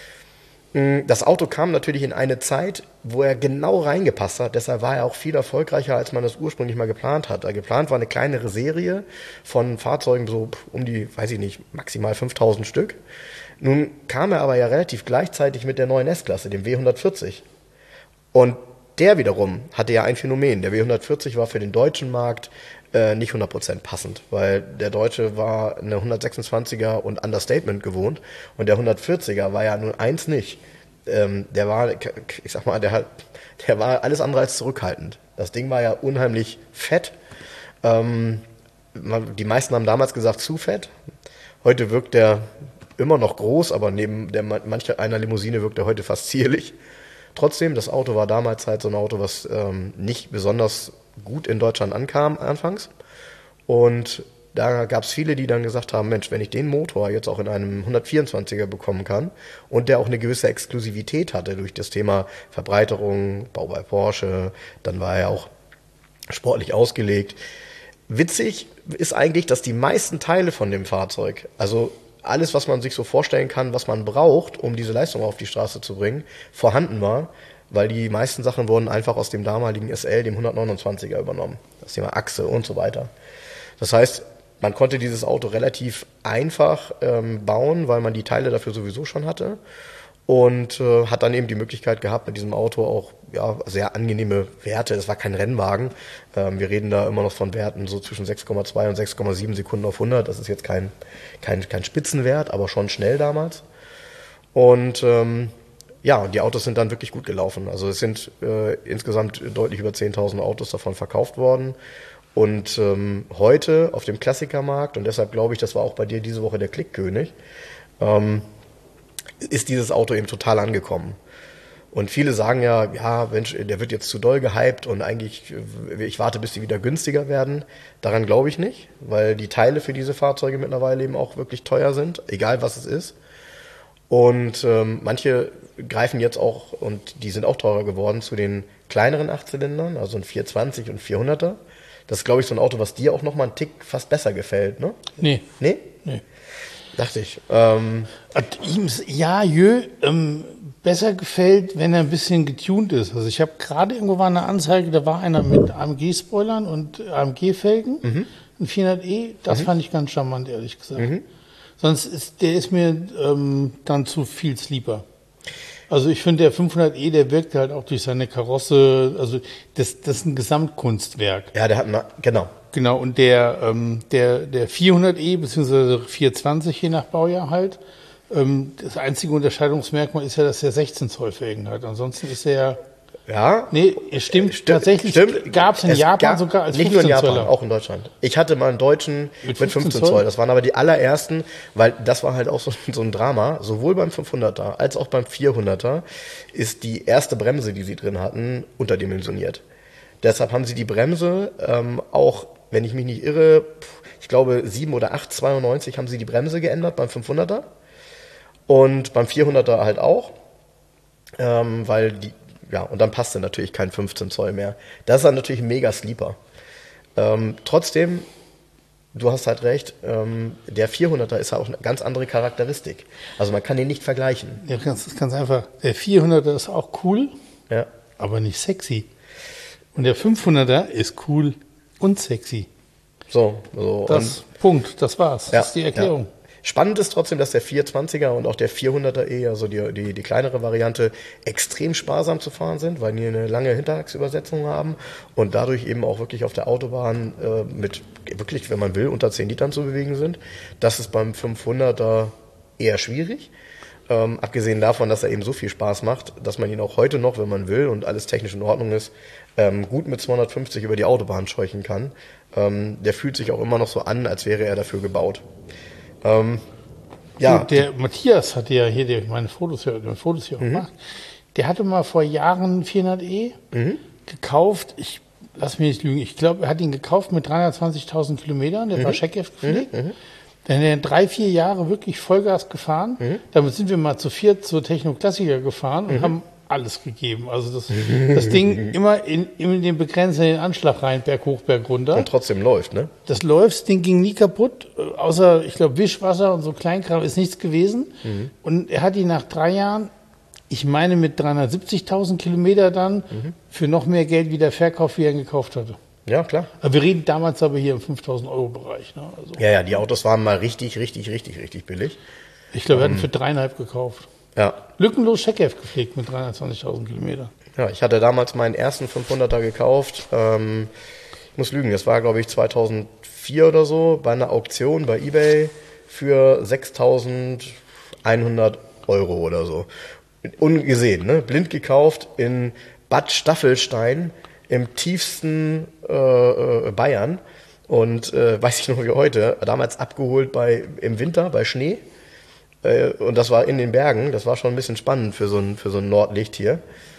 Das Auto kam natürlich in eine Zeit, wo er genau reingepasst hat. Deshalb war er auch viel erfolgreicher, als man das ursprünglich mal geplant hat. Geplant war eine kleinere Serie von Fahrzeugen, so um die, weiß ich nicht, maximal 5000 Stück. Nun kam er aber ja relativ gleichzeitig mit der neuen S-Klasse, dem W140. Und der wiederum hatte ja ein Phänomen. Der W140 war für den deutschen Markt nicht 100% passend, weil der Deutsche war eine 126er und Understatement gewohnt und der 140er war ja nun eins nicht. Der war, ich sag mal, der war alles andere als zurückhaltend. Das Ding war ja unheimlich fett. Die meisten haben damals gesagt, zu fett. Heute wirkt der immer noch groß, aber neben manch einer Limousine wirkt er heute fast zierlich. Trotzdem, das Auto war damals halt so ein Auto, was nicht besonders gut in Deutschland ankam anfangs. Und da gab es viele, die dann gesagt haben, Mensch, wenn ich den Motor jetzt auch in einem 124er bekommen kann und der auch eine gewisse Exklusivität hatte durch das Thema Verbreiterung, Bau bei Porsche, dann war er auch sportlich ausgelegt. Witzig ist eigentlich, dass die meisten Teile von dem Fahrzeug, also alles, was man sich so vorstellen kann, was man braucht, um diese Leistung auf die Straße zu bringen, vorhanden war, weil die meisten Sachen wurden einfach aus dem damaligen SL, dem 129er, übernommen. Das Thema Achse und so weiter. Das heißt, man konnte dieses Auto relativ einfach bauen, weil man die Teile dafür sowieso schon hatte und hat dann eben die Möglichkeit gehabt, mit diesem Auto auch sehr angenehme Werte. Es war kein Rennwagen. Wir reden da immer noch von Werten so zwischen 6,2 und 6,7 Sekunden auf 100. Das ist jetzt kein Spitzenwert, aber schon schnell damals. Und die Autos sind dann wirklich gut gelaufen. Also es sind insgesamt deutlich über 10.000 Autos davon verkauft worden. Und heute auf dem Klassikermarkt, und deshalb glaube ich, das war auch bei dir diese Woche der Klickkönig, ist dieses Auto eben total angekommen. Und viele sagen ja, Mensch, der wird jetzt zu doll gehypt und eigentlich, ich warte, bis die wieder günstiger werden. Daran glaube ich nicht, weil die Teile für diese Fahrzeuge mittlerweile eben auch wirklich teuer sind, egal was es ist. Und manche greifen jetzt auch, und die sind auch teurer geworden, zu den kleineren Achtzylindern, also ein 420 und 400er. Das ist, glaube ich, so ein Auto, was dir auch nochmal einen Tick fast besser gefällt, ne? Nee. Nee? Nee. Dachte ich. Besser gefällt, wenn er ein bisschen getuned ist. Also ich habe gerade irgendwo war eine Anzeige, da war einer mit AMG-Spoilern und AMG-Felgen, ein 400e, das fand ich ganz charmant, ehrlich gesagt. Sonst ist mir dann zu viel Sleeper. Also ich finde, der 500e, der wirkt halt auch durch seine Karosse, also das ist ein Gesamtkunstwerk. Ja, der hat, genau. Genau, und der 400e bzw. 420, je nach Baujahr halt, das einzige Unterscheidungsmerkmal ist ja, dass er 16 Zoll Felgen hat. Ansonsten ist er Ja. Nee, es stimmt. Tatsächlich gab es in Japan sogar als 15 Nicht nur in Japan, Zöller. auch in Deutschland. Ich hatte mal einen deutschen mit 15 Zoll. Das waren aber die allerersten, weil das war halt auch so ein Drama. Sowohl beim 500er als auch beim 400er ist die erste Bremse, die sie drin hatten, unterdimensioniert. Deshalb haben sie die Bremse auch, wenn ich mich nicht irre, ich glaube 7 oder 8,92 haben sie die Bremse geändert beim 500er. Und beim 400er halt auch, weil die, ja, und dann passte natürlich kein 15 Zoll mehr. Das ist dann natürlich ein mega Sleeper. Trotzdem, du hast halt recht, der 400er ist halt auch eine ganz andere Charakteristik. Also man kann den nicht vergleichen. Ja, ganz einfach. Der 400er ist auch cool, Ja. aber nicht sexy. Und der 500er ist cool und sexy. So Punkt, das war's. Ja, Das ist die Erklärung. Ja. Spannend ist trotzdem, dass der 420er und auch der 400er also die kleinere Variante, extrem sparsam zu fahren sind, weil die eine lange Hinterachsübersetzung haben und dadurch eben auch wirklich auf der Autobahn mit wirklich, wenn man will, unter 10 Litern zu bewegen sind. Das ist beim 500er eher schwierig. Abgesehen davon, dass er eben so viel Spaß macht, dass man ihn auch heute noch, wenn man will und alles technisch in Ordnung ist, gut mit 250 über die Autobahn scheuchen kann. Der fühlt sich auch immer noch so an, als wäre er dafür gebaut. Ja. Der Matthias hatte ja hier meine Fotos hier auch gemacht. Der hatte mal vor Jahren 400e gekauft. Lass mich nicht lügen. Ich glaube, er hat ihn gekauft mit 320.000 Kilometern. Der war Scheckef gepflegt. Dann hat er 3-4 Jahre wirklich Vollgas gefahren. Damit sind wir mal zu viert zur Techno-Klassiker gefahren und haben alles gegeben. Also das Ding immer in den Begrenzer in den Anschlag rein, Berg hoch, Berg runter. Und trotzdem läuft, ne? Das läuft, das Ding ging nie kaputt, außer, ich glaube, Wischwasser und so Kleinkram ist nichts gewesen. Und er hat ihn nach 3 Jahren, ich meine mit 370.000 Kilometer dann, für noch mehr Geld wieder verkauft, wie er ihn gekauft hatte. Ja, klar. Aber wir reden damals aber hier im 5.000 Euro Bereich. Ne? Also, ja, die Autos waren mal richtig billig. ich glaube, wir hatten für 3,5 gekauft. Ja. Lückenlos Scheckef gepflegt mit 320.000 Kilometer. Ja, ich hatte damals meinen ersten 500er gekauft. Ich muss lügen, das war, glaube ich, 2004 oder so, bei einer Auktion bei eBay für 6.100 Euro oder so. Ungesehen, ne? Blind gekauft in Bad Staffelstein im tiefsten Bayern. Und weiß ich noch wie heute, damals abgeholt im Winter bei Schnee. Und das war in den Bergen, das war schon ein bisschen spannend für so ein Nordlicht hier.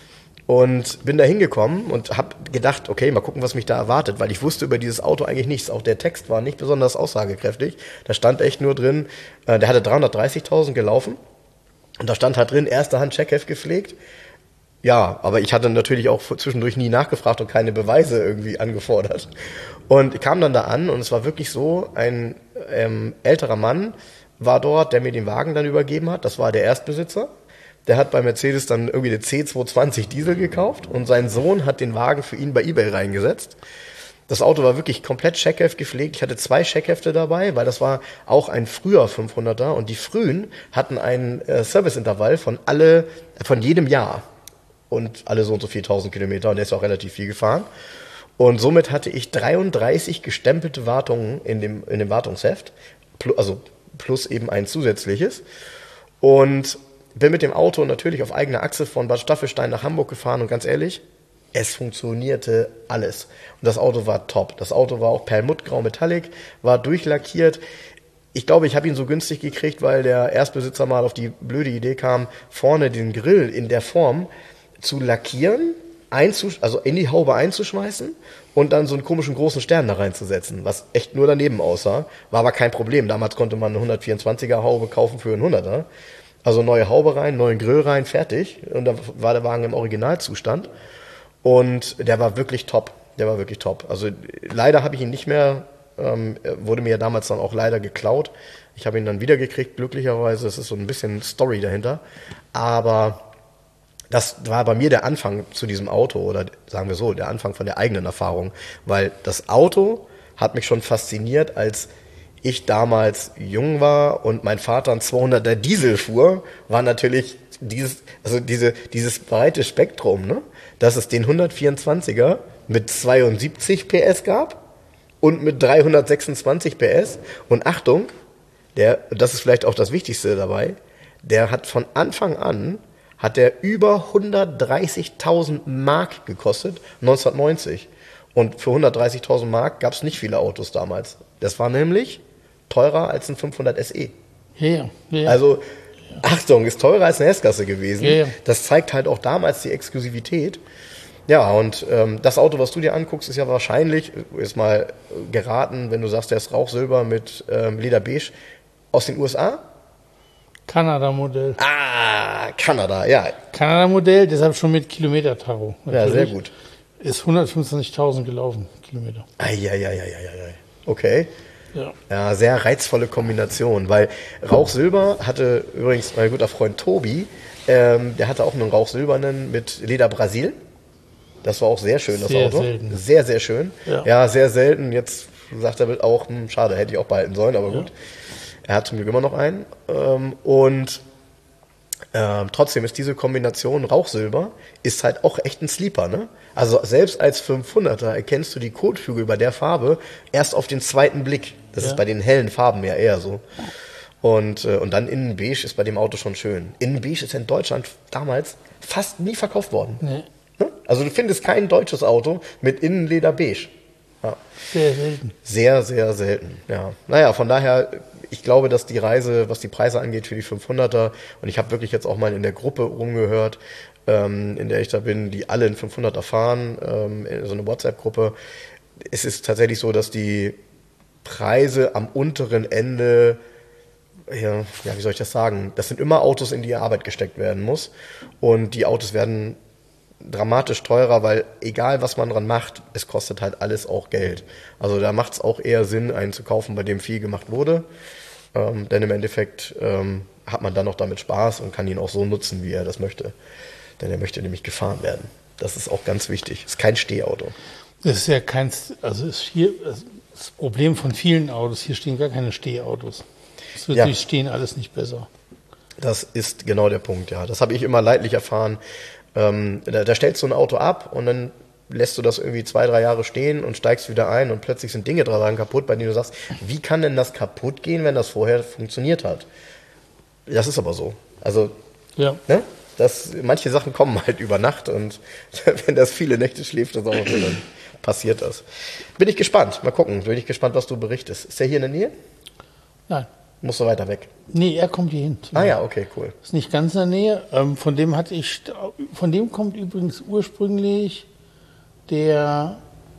Und bin da hingekommen und habe gedacht, okay, mal gucken, was mich da erwartet, weil ich wusste über dieses Auto eigentlich nichts. Auch der Text war nicht besonders aussagekräftig. Da stand echt nur drin, der hatte 330.000 gelaufen und da stand halt drin, erste Hand Checkheft gepflegt. Ja, aber ich hatte natürlich auch zwischendurch nie nachgefragt und keine Beweise irgendwie angefordert. Und ich kam dann da an und es war wirklich so, ein älterer Mann war dort, der mir den Wagen dann übergeben hat. Das war der Erstbesitzer. Der hat bei Mercedes dann irgendwie eine C220 Diesel gekauft und sein Sohn hat den Wagen für ihn bei eBay reingesetzt. Das Auto war wirklich komplett Checkheft gepflegt. Ich hatte 2 Checkhefte dabei, weil das war auch ein früher 500er und die frühen hatten ein Serviceintervall von jedem Jahr und alle so und so 4.000 Kilometer und der ist auch relativ viel gefahren. Und somit hatte ich 33 gestempelte Wartungen in dem Wartungsheft, also plus eben ein zusätzliches. Und bin mit dem Auto natürlich auf eigener Achse von Bad Staffelstein nach Hamburg gefahren und ganz ehrlich, es funktionierte alles. Und das Auto war top. Das Auto war auch perlmuttgrau Metallic, war durchlackiert. Ich glaube, ich habe ihn so günstig gekriegt, weil der Erstbesitzer mal auf die blöde Idee kam, vorne den Grill in der Form zu lackieren, also in die Haube einzuschmeißen und dann so einen komischen großen Stern da reinzusetzen, was echt nur daneben aussah. War aber kein Problem. Damals konnte man eine 124er Haube kaufen für einen 100er. Also neue Haube rein, neuen Grill rein, fertig. Und da war der Wagen im Originalzustand. Und der war wirklich top. Also leider habe ich ihn nicht mehr, wurde mir damals dann auch leider geklaut. Ich habe ihn dann wieder gekriegt, glücklicherweise. Es ist so ein bisschen Story dahinter. Aber das war bei mir der Anfang zu diesem Auto oder sagen wir so, der Anfang von der eigenen Erfahrung, weil das Auto hat mich schon fasziniert, als ich damals jung war und mein Vater einen 200er Diesel fuhr, war natürlich dieses breite Spektrum, ne? Dass es den 124er mit 72 PS gab und mit 326 PS und Achtung, das ist vielleicht auch das Wichtigste dabei, der hat von Anfang an hat der über 130.000 Mark gekostet, 1990. Und für 130.000 Mark gab es nicht viele Autos damals. Das war nämlich teurer als ein 500 SE. Ja, ja. Also, Achtung, ist teurer als eine S-Klasse gewesen. Ja. Das zeigt halt auch damals die Exklusivität. Ja, und das Auto, was du dir anguckst, ist ja wahrscheinlich, ist mal geraten, wenn du sagst, der ist Rauchsilber mit Lederbeige, aus den USA? Kanada-Modell. Ah, Kanada, ja. Kanada-Modell, deshalb schon mit Kilometer-Tacho. Ja, sehr gut. Ist 125.000 gelaufen, Kilometer. Eieieiei. Okay. Ja. Ja, sehr reizvolle Kombination, weil Rauchsilber hatte übrigens mein guter Freund Tobi, der hatte auch einen Rauchsilbernen mit Leder Brasil. Das war auch sehr schön, das Sehr Auto. selten. Sehr, sehr schön. Ja. Ja, sehr selten. Jetzt sagt er auch, schade, hätte ich auch behalten sollen, aber gut. Er hat zum Glück immer noch einen. Trotzdem ist diese Kombination Rauchsilber ist halt auch echt ein Sleeper, ne? Also selbst als 500er erkennst du die Kotflügel bei der Farbe erst auf den zweiten Blick. Das ist bei den hellen Farben ja eher so. Und dann Innenbeige ist bei dem Auto schon schön. Innenbeige ist in Deutschland damals fast nie verkauft worden. Nee. Also du findest kein deutsches Auto mit Innenleder beige. Ja. Sehr selten. Sehr, sehr selten, ja. Naja, von daher, ich glaube, dass die Reise, was die Preise angeht für die 500er, und ich habe wirklich jetzt auch mal in der Gruppe rumgehört, in der ich da bin, die alle in 500er fahren, so eine WhatsApp-Gruppe. Es ist tatsächlich so, dass die Preise am unteren Ende, ja, wie soll ich das sagen, das sind immer Autos, in die Arbeit gesteckt werden muss, und die Autos werden dramatisch teurer, weil egal was man dran macht, es kostet halt alles auch Geld. Also da macht es auch eher Sinn, einen zu kaufen, bei dem viel gemacht wurde. Denn im Endeffekt hat man dann noch damit Spaß und kann ihn auch so nutzen, wie er das möchte. Denn er möchte nämlich gefahren werden. Das ist auch ganz wichtig. Ist kein Stehauto. Das ist ja das Problem von vielen Autos. Hier stehen gar keine Stehautos. Es wird durch Stehen alles nicht besser. Das ist genau der Punkt, ja. Das habe ich immer leidlich erfahren. Da stellst du ein Auto ab und dann lässt du das irgendwie 2-3 Jahre stehen und steigst wieder ein und plötzlich sind Dinge dran kaputt, bei denen du sagst, wie kann denn das kaputt gehen, wenn das vorher funktioniert hat? Das ist aber so. Also, ja. Ne? Manche Sachen kommen halt über Nacht und wenn das viele Nächte schläft, das auch so, dann passiert das. Bin ich gespannt. Mal gucken. Bin ich gespannt, was du berichtest. Ist der hier in der Nähe? Nein. Musst du weiter weg? Nee, er kommt hier hin. Ah ja, okay, cool. Ist nicht ganz in der Nähe. Von dem kommt übrigens ursprünglich der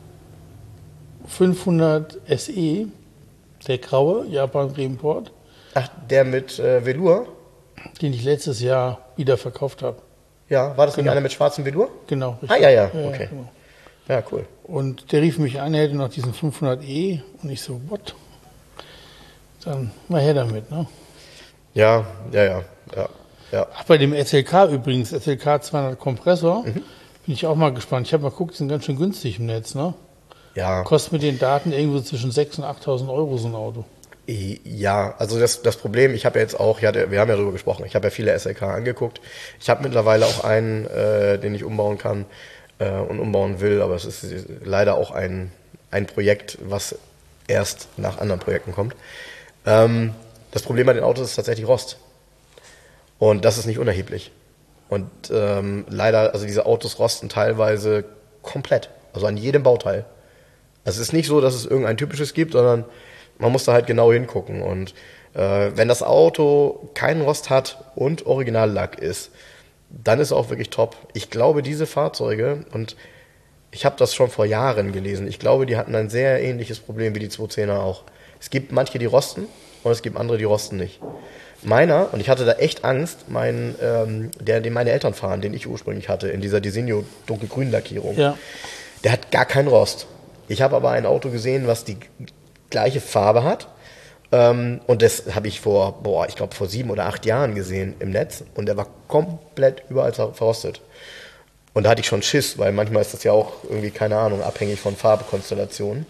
500 SE, der graue, Japan Reimport. Ach, der mit Velour? Den ich letztes Jahr wieder verkauft habe. Ja, war das nicht einer mit schwarzem Velour? Genau. Richtig. Ah, ja, okay. Genau. Ja, cool. Und der rief mich an, er hätte noch diesen 500e und ich so, what? Dann mal her damit, ne? Ja. Ach, bei dem SLK übrigens, SLK 200 Kompressor, bin ich auch mal gespannt. Ich habe mal geguckt, die sind ganz schön günstig im Netz, ne? Ja. Kostet mit den Daten irgendwo zwischen 6.000 und 8.000 Euro so ein Auto. Ja, also das Problem, ich habe ja jetzt auch, wir haben ja darüber gesprochen, ich habe ja viele SLK angeguckt. Ich habe mittlerweile auch einen, den ich umbauen kann und umbauen will, aber es ist leider auch ein Projekt, was erst nach anderen Projekten kommt. Das Problem bei den Autos ist tatsächlich Rost. Und das ist nicht unerheblich. Und leider, also diese Autos rosten teilweise komplett, also an jedem Bauteil. Also es ist nicht so, dass es irgendein typisches gibt, sondern man muss da halt genau hingucken. Und wenn das Auto keinen Rost hat und Originallack ist, dann ist es auch wirklich top. Ich glaube, diese Fahrzeuge, und ich habe das schon vor Jahren gelesen, ich glaube, die hatten ein sehr ähnliches Problem wie die 210er auch. Es gibt manche, die rosten, und es gibt andere, die rosten nicht. Meiner, und ich hatte da echt Angst, den meine Eltern fahren, den ich ursprünglich hatte, in dieser Designo dunkelgrün Lackierung, der hat gar keinen Rost. Ich habe aber ein Auto gesehen, was die gleiche Farbe hat, und das habe ich vor 7 oder 8 Jahren gesehen im Netz, und der war komplett überall verrostet. Und da hatte ich schon Schiss, weil manchmal ist das ja auch irgendwie, keine Ahnung, abhängig von Farbkonstellationen.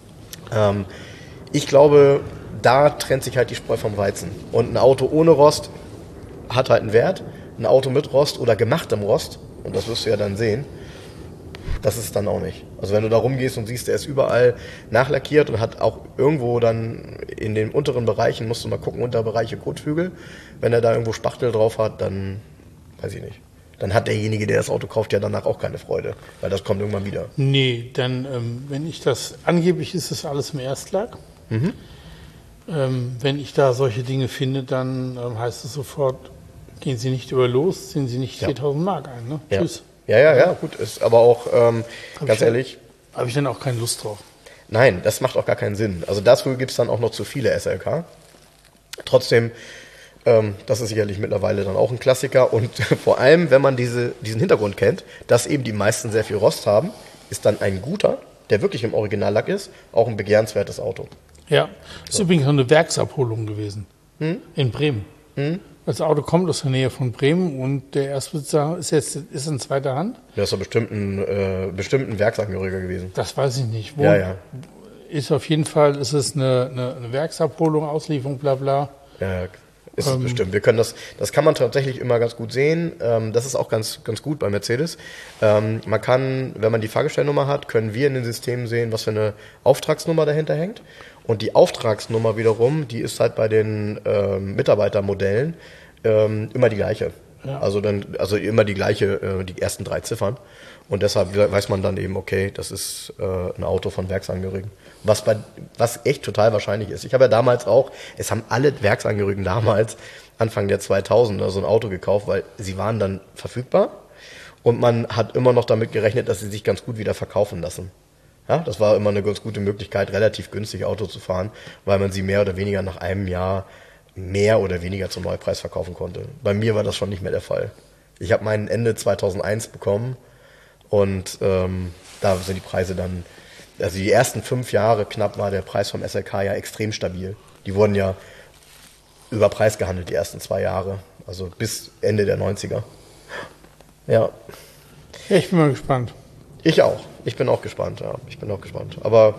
Ich glaube, da trennt sich halt die Spreu vom Weizen. Und ein Auto ohne Rost hat halt einen Wert. Ein Auto mit Rost oder gemachtem Rost, und das wirst du ja dann sehen, das ist es dann auch nicht. Also wenn du da rumgehst und siehst, der ist überall nachlackiert und hat auch irgendwo dann in den unteren Bereichen, musst du mal gucken, Unterbereiche Kotflügel. Wenn er da irgendwo Spachtel drauf hat, dann weiß ich nicht. Dann hat derjenige, der das Auto kauft, ja danach auch keine Freude, weil das kommt irgendwann wieder. Nee, dann, wenn ich das, angeblich ist das alles im Erstlag. Wenn ich da solche Dinge finde, dann heißt es sofort, gehen Sie nicht über los, ziehen Sie nicht 4.000 Mark ein. Ne? Ja. Tschüss. Ja, gut, ist aber auch, ganz ehrlich. Habe ich dann auch keine Lust drauf. Nein, das macht auch gar keinen Sinn. Also dafür gibt es dann auch noch zu viele SLK. Trotzdem, das ist sicherlich mittlerweile dann auch ein Klassiker. Und vor allem, wenn man diesen Hintergrund kennt, dass eben die meisten sehr viel Rost haben, ist dann ein guter, der wirklich im Originallack ist, auch ein begehrenswertes Auto. Ja, ist übrigens eine Werksabholung gewesen. In Bremen. Das Auto kommt aus der Nähe von Bremen und der Erstbesitzer ist in zweiter Hand. Der ist doch bestimmt ein Werksangehöriger gewesen. Das weiß ich nicht. Ja. Ist auf jeden Fall, ist es eine Werksabholung, Auslieferung, bla bla. Ja, ist es bestimmt. Wir können das kann man tatsächlich immer ganz gut sehen. Das ist auch ganz gut bei Mercedes. Man kann, wenn man die Fahrgestellnummer hat, können wir in den Systemen sehen, was für eine Auftragsnummer dahinter hängt. Und die Auftragsnummer wiederum, die ist halt bei den Mitarbeitermodellen immer die gleiche. Ja. Also immer die gleiche, die ersten 3 Ziffern. Und deshalb weiß man dann eben, okay, das ist ein Auto von Werksangehörigen. Was echt total wahrscheinlich ist. Ich habe ja damals auch, es haben alle Werksangehörigen damals, Anfang der 2000er, so ein Auto gekauft, weil sie waren dann verfügbar. Und man hat immer noch damit gerechnet, dass sie sich ganz gut wieder verkaufen lassen. Ja, das war immer eine ganz gute Möglichkeit, relativ günstig Auto zu fahren, weil man sie mehr oder weniger nach einem Jahr mehr oder weniger zum Neupreis verkaufen konnte. Bei mir war das schon nicht mehr der Fall. Ich habe meinen Ende 2001 bekommen und da sind die Preise dann, also die ersten 5 Jahre knapp war der Preis vom SLK ja extrem stabil. Die wurden ja über Preis gehandelt, die ersten 2 Jahre, also bis Ende der 90er. Ja. Ja, ich bin mal gespannt. Ich auch. Ich bin auch gespannt, ja. Aber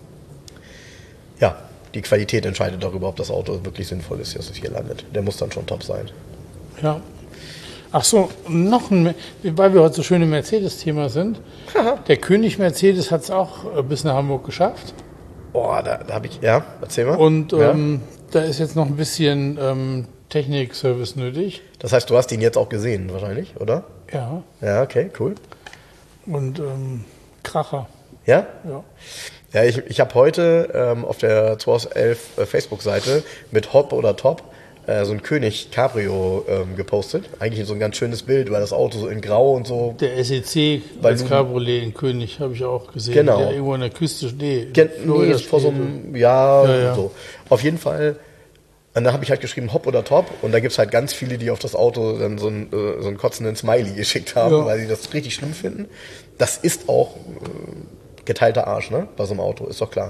ja, die Qualität entscheidet darüber, ob das Auto wirklich sinnvoll ist, dass es hier landet. Der muss dann schon top sein. Ja. Ach so, weil wir heute so schön im Mercedes-Thema sind. Der König Mercedes hat es auch bis nach Hamburg geschafft. Boah, da habe ich, ja, erzähl mal. Und da ist jetzt noch ein bisschen Technik-Service nötig. Das heißt, du hast ihn jetzt auch gesehen wahrscheinlich, oder? Ja. Ja, okay, cool. Und Kracher. Ja? Ja. Ja, ich habe heute auf der 2 aus 11 Facebook-Seite mit Hop oder Top so ein König Cabrio gepostet. Eigentlich so ein ganz schönes Bild, weil das Auto so in Grau und so. Der SEC als Cabriolet in König habe ich auch gesehen. Genau. Der irgendwo an der Küste steht. Nee, vor so einem Jahr ja. so. Auf jeden Fall. Und dann habe ich halt geschrieben Hop oder Top und da gibt's halt ganz viele, die auf das Auto dann so einen kotzenden Smiley geschickt haben, weil sie das richtig schlimm finden. Das ist auch geteilter Arsch, ne? Bei so einem Auto, ist doch klar.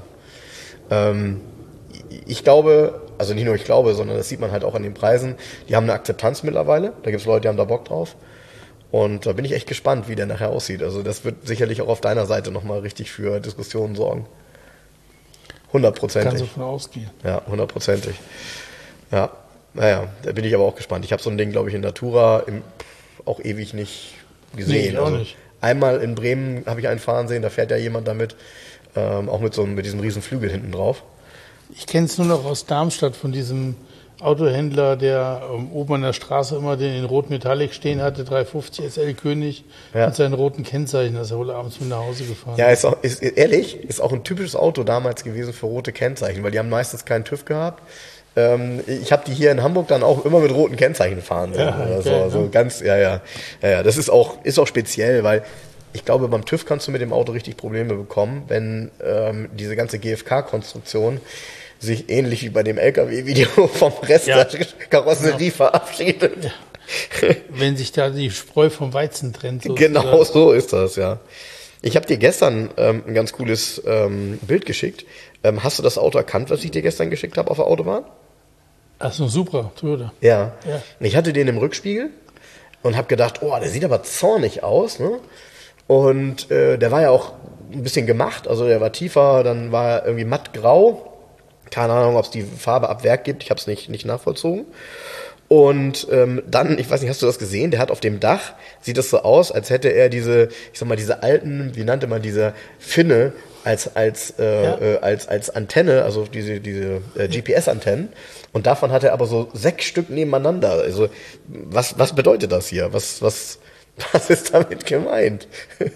Ich glaube, also nicht nur ich glaube, sondern das sieht man halt auch an den Preisen, die haben eine Akzeptanz mittlerweile, da gibt's Leute, die haben da Bock drauf. Und da bin ich echt gespannt, wie der nachher aussieht. Also das wird sicherlich auch auf deiner Seite nochmal richtig für Diskussionen sorgen. 100%. Kannst du davon ausgehen. Ja, 100%. Ja, naja, da bin ich aber auch gespannt. Ich habe so ein Ding, glaube ich, in Natura auch ewig nicht gesehen. Nee, ich auch nicht. Einmal in Bremen habe ich einen fahren sehen, da fährt ja jemand damit, auch mit diesem riesen Flügel hinten drauf. Ich kenne es nur noch aus Darmstadt von diesem Autohändler, der oben an der Straße immer den Rot Metallic stehen hatte, 350 SL König mit seinen roten Kennzeichen, dass er wohl abends mit nach Hause gefahren Ja, ist auch ein typisches Auto damals gewesen für rote Kennzeichen, weil die haben meistens keinen TÜV gehabt. Ich habe die hier in Hamburg dann auch immer mit roten Kennzeichen fahren. So ganz, ja. Das ist auch speziell, weil ich glaube, beim TÜV kannst du mit dem Auto richtig Probleme bekommen, wenn diese ganze GFK-Konstruktion sich ähnlich wie bei dem LKW-Video vom Rest der Karosserie verabschiedet. Ja. Wenn sich da die Spreu vom Weizen trennt. Genau so ist das, ja. Ich habe dir gestern ein ganz cooles Bild geschickt. Hast du das Auto erkannt, was ich dir gestern geschickt habe auf der Autobahn? Ach so, Supra, Toyota. Ja. Ich hatte den im Rückspiegel und habe gedacht, oh, der sieht aber zornig aus, ne? Und der war ja auch ein bisschen gemacht, also der war tiefer, dann war er irgendwie mattgrau. Keine Ahnung, ob es die Farbe ab Werk gibt, ich habe es nicht nachvollzogen. Und dann, ich weiß nicht, hast du das gesehen? Der hat auf dem Dach, sieht das so aus, als hätte er diese alten, wie nannte man diese Finne, als Antenne, also diese GPS-Antennen. Und davon hat er aber so 6 Stück nebeneinander. Also was bedeutet das hier? Was ist damit gemeint?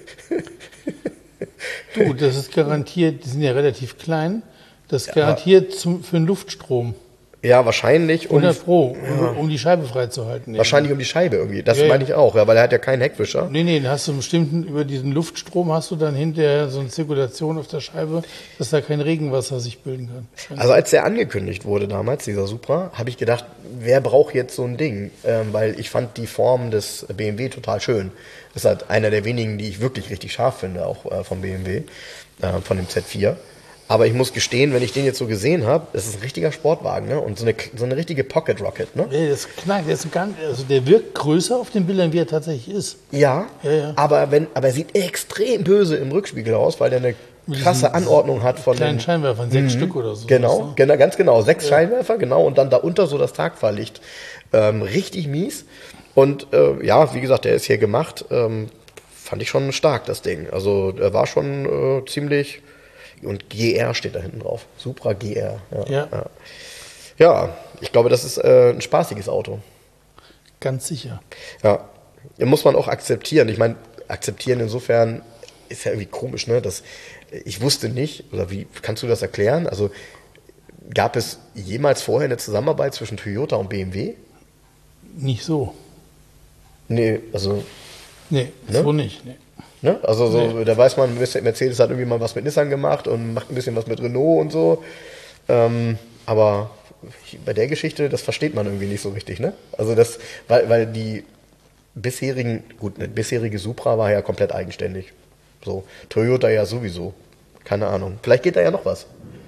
Du, das ist garantiert, die sind ja relativ klein, das ist garantiert für einen Luftstrom. Ja, wahrscheinlich. 100 Pro, um die Scheibe freizuhalten. Wahrscheinlich um die Scheibe irgendwie. Das meine ich auch, ja, weil er hat ja keinen Heckwischer. Nee, dann hast du über diesen Luftstrom hast du dann hinterher so eine Zirkulation auf der Scheibe, dass da kein Regenwasser sich bilden kann. Also als der angekündigt wurde damals, dieser Supra, habe ich gedacht, wer braucht jetzt so ein Ding? Weil ich fand die Form des BMW total schön. Das ist halt einer der wenigen, die ich wirklich richtig scharf finde, auch vom BMW, von dem Z4. Aber ich muss gestehen, wenn ich den jetzt so gesehen habe, das ist ein richtiger Sportwagen, ne? Und so eine richtige Pocket Rocket, ne? Nee, das knallt, also der wirkt größer auf den Bildern, wie er tatsächlich ist. Ja. Aber er sieht extrem böse im Rückspiegel aus, weil der eine krasse Anordnung hat von kleinen Scheinwerfern, 6 Stück oder so. Genau, ganz genau, 6 Scheinwerfer, genau, und dann darunter so das Tagfahrlicht. Richtig mies. Und wie gesagt, der ist hier gemacht. Fand ich schon stark, das Ding. Also er war schon ziemlich. Und GR steht da hinten drauf. Supra GR. Ja, ich glaube, das ist ein spaßiges Auto. Ganz sicher. Ja, muss man auch akzeptieren. Ich meine, akzeptieren insofern ist ja irgendwie komisch, ne? Ich wusste nicht, oder wie kannst du das erklären? Also gab es jemals vorher eine Zusammenarbeit zwischen Toyota und BMW? Nicht so. Nee, also. Nee, so nicht. Nee. Ne? Also da weiß man, Mercedes hat irgendwie mal was mit Nissan gemacht und macht ein bisschen was mit Renault und so. Aber bei der Geschichte, das versteht man irgendwie nicht so richtig, ne? Also weil die bisherige Supra war ja komplett eigenständig. So, Toyota ja sowieso. Keine Ahnung. Vielleicht geht da ja noch was.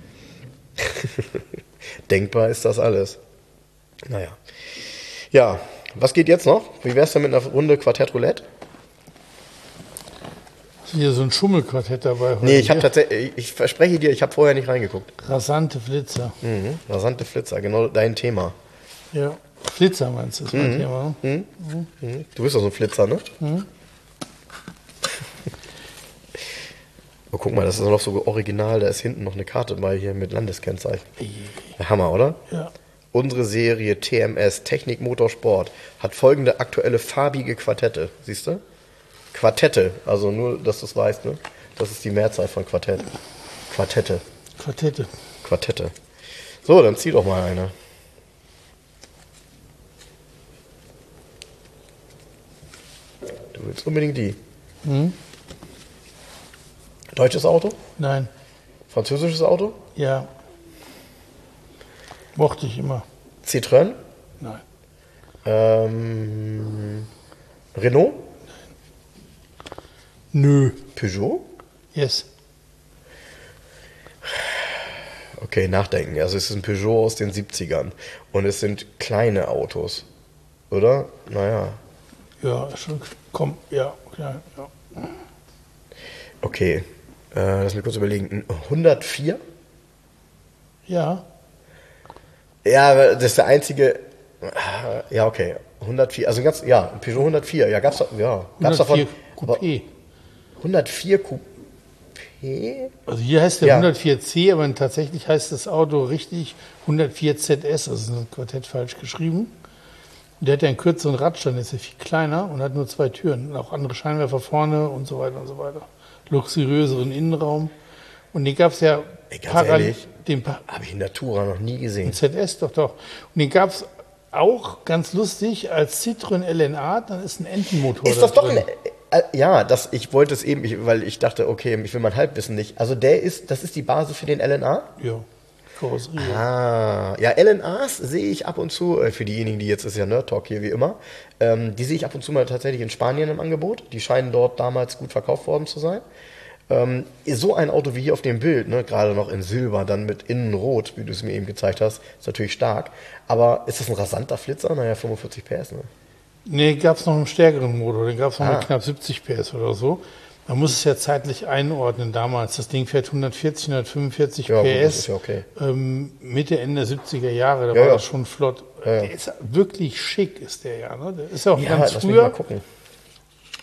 Denkbar ist das alles. Naja. Ja, was geht jetzt noch? Wie wär's denn mit einer Runde Quartett Roulette? Hier so ein Schummelquartett dabei. Nee, ich verspreche dir, ich habe vorher nicht reingeguckt. Rasante Flitzer. Rasante Flitzer, genau dein Thema. Ja, Flitzer meinst du, ist mein Thema. Ne? Du bist doch so ein Flitzer, ne? Oh, guck mal, das ist noch so original, da ist hinten noch eine Karte bei hier mit Landeskennzeichen. Hammer, oder? Ja. Unsere Serie TMS, Technik Motorsport, hat folgende aktuelle farbige Quartette. Siehst du? Quartette, also nur, dass du es weißt, ne? Das ist die Mehrzahl von Quartett. Quartette. So, dann zieh doch mal eine. Du willst unbedingt die. Deutsches Auto? Nein. Französisches Auto? Ja. Mochte ich immer. Citroën? Nein. Renault? Nö. Peugeot? Yes. Okay, nachdenken. Also es ist ein Peugeot aus den 70ern. Und es sind kleine Autos. Oder? Naja. Ja, schon. Komm, ja, klar. Ja. Okay. Lass mich kurz überlegen. 104? Ja. Ja, das ist der einzige. Ja, okay. 104. Also ganz, ja, Peugeot 104. Ja, gab's davon. Coupé. 104 Coupé? Also hier heißt der 104C, aber tatsächlich heißt das Auto richtig 104 ZS, also ist ein Quartett falsch geschrieben. Und der hat ja einen kürzeren Radstand, ist ja viel kleiner und hat nur 2 Türen und auch andere Scheinwerfer vorne und so weiter und so weiter. Luxuriöseren Innenraum. Und den gab es ja parallel. Habe ich in Natura noch nie gesehen. ZS, doch. Und den gab es auch ganz lustig als Citroën LNA, dann ist ein Entenmotor ist das drin. Doch ich wollte es eben, weil ich dachte, okay, ich will mein Halbwissen nicht. Also das ist die Basis für den LNA? Ja, Karosserie. Ja, LNAs sehe ich ab und zu, für diejenigen, die jetzt, ist ja Nerd Talk hier wie immer, die sehe ich ab und zu mal tatsächlich in Spanien im Angebot. Die scheinen dort damals gut verkauft worden zu sein. So ein Auto wie hier auf dem Bild, ne, gerade noch in Silber, dann mit Innenrot, wie du es mir eben gezeigt hast, ist natürlich stark. Aber ist das ein rasanter Flitzer? Naja, 45 PS, ne? Nee, gab es noch einen stärkeren Motor, den gab es noch mit knapp 70 PS oder so. Man muss es ja zeitlich einordnen damals. Das Ding fährt 140, 145 PS. Gut, das ist ja okay. Mitte, Ende 70er Jahre, da war das schon flott. Der ist wirklich schick, ist der ja. Ne? Der ist ja auch ganz lass früher. Mich mal gucken.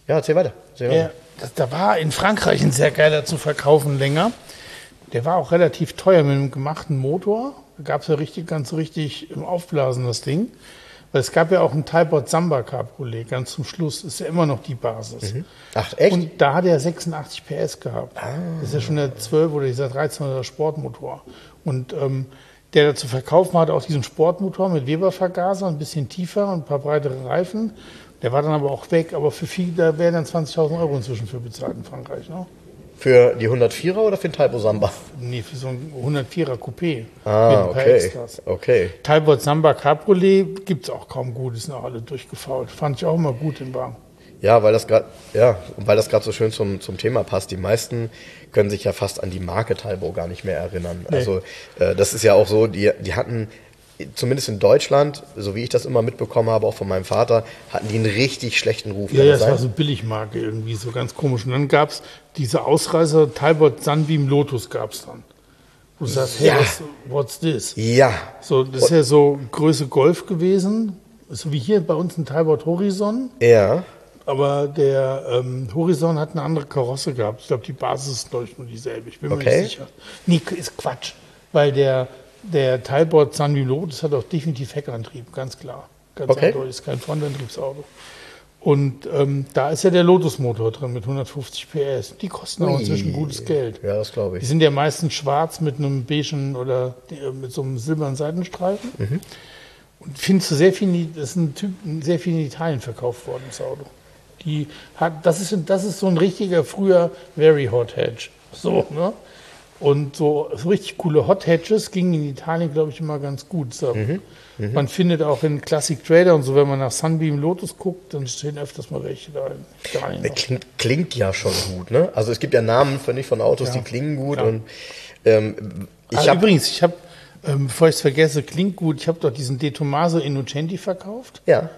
Ja, erzähl weiter. Da war in Frankreich ein sehr geiler zu verkaufen länger. Der war auch relativ teuer mit einem gemachten Motor. Da gab es ja ganz richtig im Aufblasen das Ding. Weil es gab ja auch ein Talbot Samba Cabriolet, ganz zum Schluss. Ist ja immer noch die Basis. Ach, echt? Und da hat er 86 PS gehabt. Das ist ja schon der 12 oder dieser 13er Sportmotor. Und der da zu verkaufen hatte auch diesen Sportmotor mit Weber-Vergaser, ein bisschen tiefer und ein paar breitere Reifen. Der war dann aber auch weg. Aber für viel, da werden dann 20.000 Euro inzwischen für bezahlt in Frankreich. Ne? Für die 104er oder für den Talbot Samba? Nee, für so ein 104er Coupé. Okay. Talbot Samba Cabriolet gibt es auch kaum gut, die sind auch alle durchgefault. Fand ich auch immer gut im Wagen. Ja, weil das gerade so schön zum Thema passt. Die meisten können sich ja fast an die Marke Talbot gar nicht mehr erinnern. Nee. Also das ist ja auch so, die hatten zumindest in Deutschland, so wie ich das immer mitbekommen habe, auch von meinem Vater, hatten die einen richtig schlechten Ruf. Ja, das war so eine Billigmarke irgendwie, so ganz komisch. Und dann gab es diese Ausreißer, Talbot Sunbeam Lotus gab es dann. Wo du sagst, hey, what's this? Ja. So, das ist ja so Größe Golf gewesen, so wie hier bei uns ein Talbot Horizon. Ja. Aber der Horizon hat eine andere Karosse gehabt. Ich glaube, die Basis ist, glaube ich, nur dieselbe. Ich bin mir nicht sicher. Nee, ist Quatsch. Weil der Talbot Sunbeam Lotus hat auch definitiv Heckantrieb, ganz klar. Ganz eindeutig, ist kein Frontantriebsauto. Und da ist ja der Lotus-Motor drin mit 150 PS. Die kosten auch inzwischen gutes Geld. Ja, das glaube ich. Die sind ja meistens schwarz mit einem beigen oder mit so einem silbernen Seitenstreifen. Und findest du das ist ein Typ, sehr viel in Italien verkauft worden, das Auto. Das ist so ein richtiger früher Very Hot Hatch. So, ne? Und so richtig coole Hot Hatches gingen in Italien, glaube ich, immer ganz gut. So. Man findet auch in Classic Trader und so, wenn man nach Sunbeam Lotus guckt, dann stehen öfters mal welche da. Klingt ja schon gut, ne? Also es gibt ja Namen von Autos, die klingen gut. Und übrigens, ich habe, bevor ich es vergesse, klingt gut, ich habe doch diesen De Tomaso Innocenti verkauft. Ja.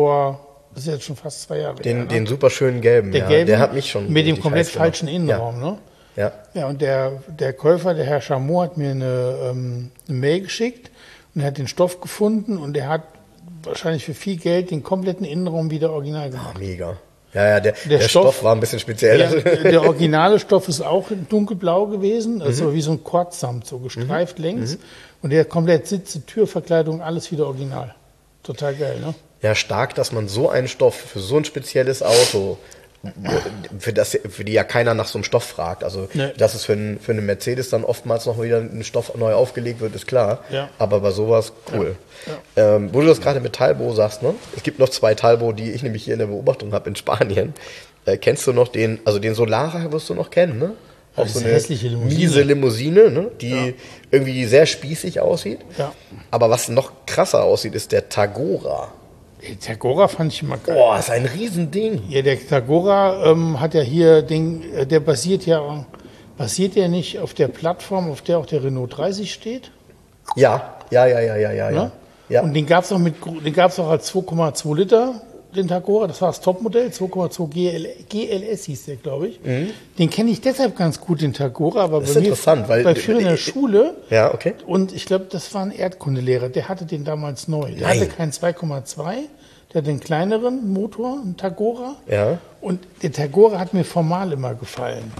Das ist jetzt schon fast 2 Jahre her. Den super schönen gelben, der hat mich schon. Mit dem komplett falschen Innenraum, ne? Ja. Ja, und der Käufer, der Herr Chamot, hat mir eine Mail geschickt und er hat den Stoff gefunden und er hat wahrscheinlich für viel Geld den kompletten Innenraum wieder original gemacht. Ah, mega. Ja, der Stoff war ein bisschen speziell. Ja, der originale Stoff ist auch dunkelblau gewesen, also wie so ein Quarzsamt, so gestreift längs. Und der komplett Sitze, Türverkleidung, alles wieder original. Total geil, ne? Ja, stark, dass man so einen Stoff für so ein spezielles Auto, für die ja keiner nach so einem Stoff fragt. Also, dass es für eine Mercedes dann oftmals noch wieder ein Stoff neu aufgelegt wird, ist klar. Ja. Aber bei sowas, cool. Ja. Wo du das gerade mit Talbot sagst, ne? Es gibt noch 2 Talbot, die ich nämlich hier in der Beobachtung habe in Spanien. Kennst du noch den Solara wirst du noch kennen, ne? Auch so eine miese Limousine, ne? Die irgendwie sehr spießig aussieht. Ja. Aber was noch krasser aussieht, ist der Tagora. Der Tagora fand ich immer geil. Boah, ist ein Riesending. Ja, der Tagora hat ja hier, der basiert ja nicht auf der Plattform, auf der auch der Renault 30 steht? Ja. Ne? Ja. Und den gab es auch als 2,2 Liter, den Tagora. Das war das Topmodell, 2,2 GLS hieß der, glaube ich. Den kenne ich deshalb ganz gut, den Tagora. Aber das ist interessant, weil bei Führer in der Schule. Ja, okay. Und ich glaube, das war ein Erdkundelehrer, der hatte den damals neu. Der hatte keinen 2,2, der hat den kleineren Motor, einen Tagora. Ja. Und der Tagora hat mir formal immer gefallen.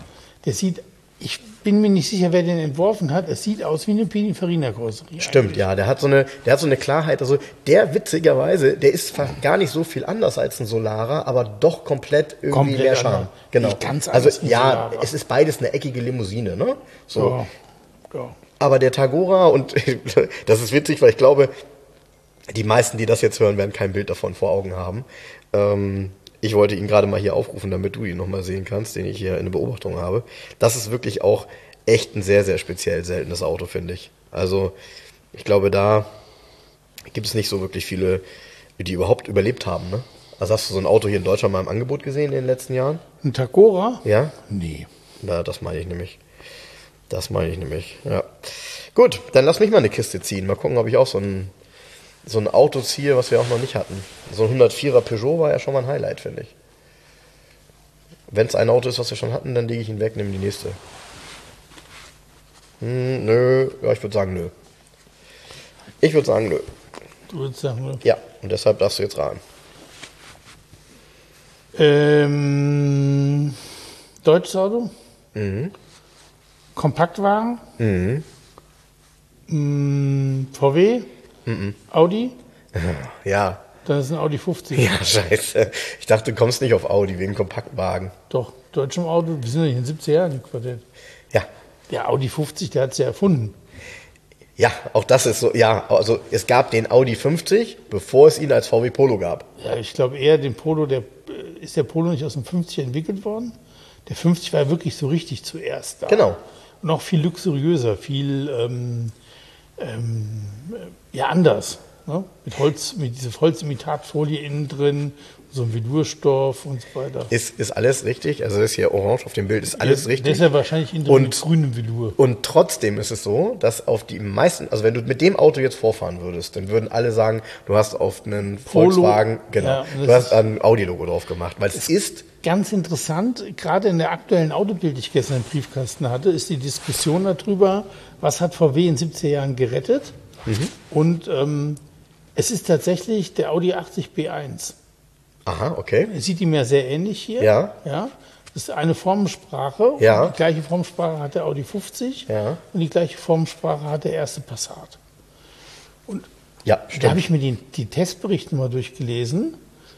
Ich bin mir nicht sicher, wer den entworfen hat. Es sieht aus wie eine Pininfarina-Karosserie. Stimmt, eigentlich. Ja. Der hat so eine Klarheit. Also witzigerweise, der ist gar nicht so viel anders als ein Solara, aber doch komplett mehr Charme. Genau. Ganz anders. Also ja, es ist beides eine eckige Limousine, ne? So. Ja. Aber der Tagora, und das ist witzig, weil ich glaube, die meisten, die das jetzt hören, werden kein Bild davon vor Augen haben. Ich wollte ihn gerade mal hier aufrufen, damit du ihn nochmal sehen kannst, den ich hier in der Beobachtung habe. Das ist wirklich auch echt ein sehr, sehr speziell seltenes Auto, finde ich. Also ich glaube, da gibt es nicht so wirklich viele, die überhaupt überlebt haben. Ne? Also hast du so ein Auto hier in Deutschland mal im Angebot gesehen in den letzten Jahren? Ein Tagora? Ja? Nee. Na, das meine ich nämlich. Ja. Gut, dann lass mich mal eine Kiste ziehen. Mal gucken, ob ich auch so ein Auto ziehe, was wir auch noch nicht hatten. So ein 104er Peugeot war ja schon mal ein Highlight, finde ich. Wenn es ein Auto ist, was wir schon hatten, dann lege ich ihn weg, nehme die nächste. Nö. Ja, ich würde sagen nö. Du würdest sagen nö? Ja, und deshalb darfst du jetzt raten. Deutsches Auto. Kompaktwagen. VW. Audi. Ja. Dann ist ein Audi 50. Ja, scheiße. Ich dachte, du kommst nicht auf Audi wegen Kompaktwagen. Doch, deutschem Auto, wir sind ja nicht in den 70er Jahren im Quartett. Ja. Ja, Audi 50, der hat es ja erfunden. Ja, auch das ist so, ja, also es gab den Audi 50, bevor es ihn als VW Polo gab. Ja, ich glaube eher den Polo, ist der Polo nicht aus dem 50er entwickelt worden? Der 50 war wirklich so richtig zuerst da. Genau. Und auch viel luxuriöser, viel anders. Ne? Mit dieser Holzimitatfolie innen drin, so ein Velurstoff und so weiter. Ist alles richtig, also das ist hier orange auf dem Bild, ist alles richtig. Das ist ja wahrscheinlich innen drin mit grünem Velur. Und trotzdem ist es so, dass auf die meisten, also wenn du mit dem Auto jetzt vorfahren würdest, dann würden alle sagen, du hast auf einen Volkswagen, genau, du hast ein Audi-Logo drauf gemacht, weil es ist... Ganz interessant, gerade in der aktuellen Autobild, die ich gestern im Briefkasten hatte, ist die Diskussion darüber, was hat VW in den 70er Jahren gerettet. Und es ist tatsächlich der Audi 80 B1. Aha, okay. Sieht ihm ja sehr ähnlich hier. Ja. Das ist eine Formensprache. Ja. Die gleiche Formensprache hat der Audi 50. Ja. Und die gleiche Formensprache hat der erste Passat. Und ja, da habe ich mir die Testberichte mal durchgelesen.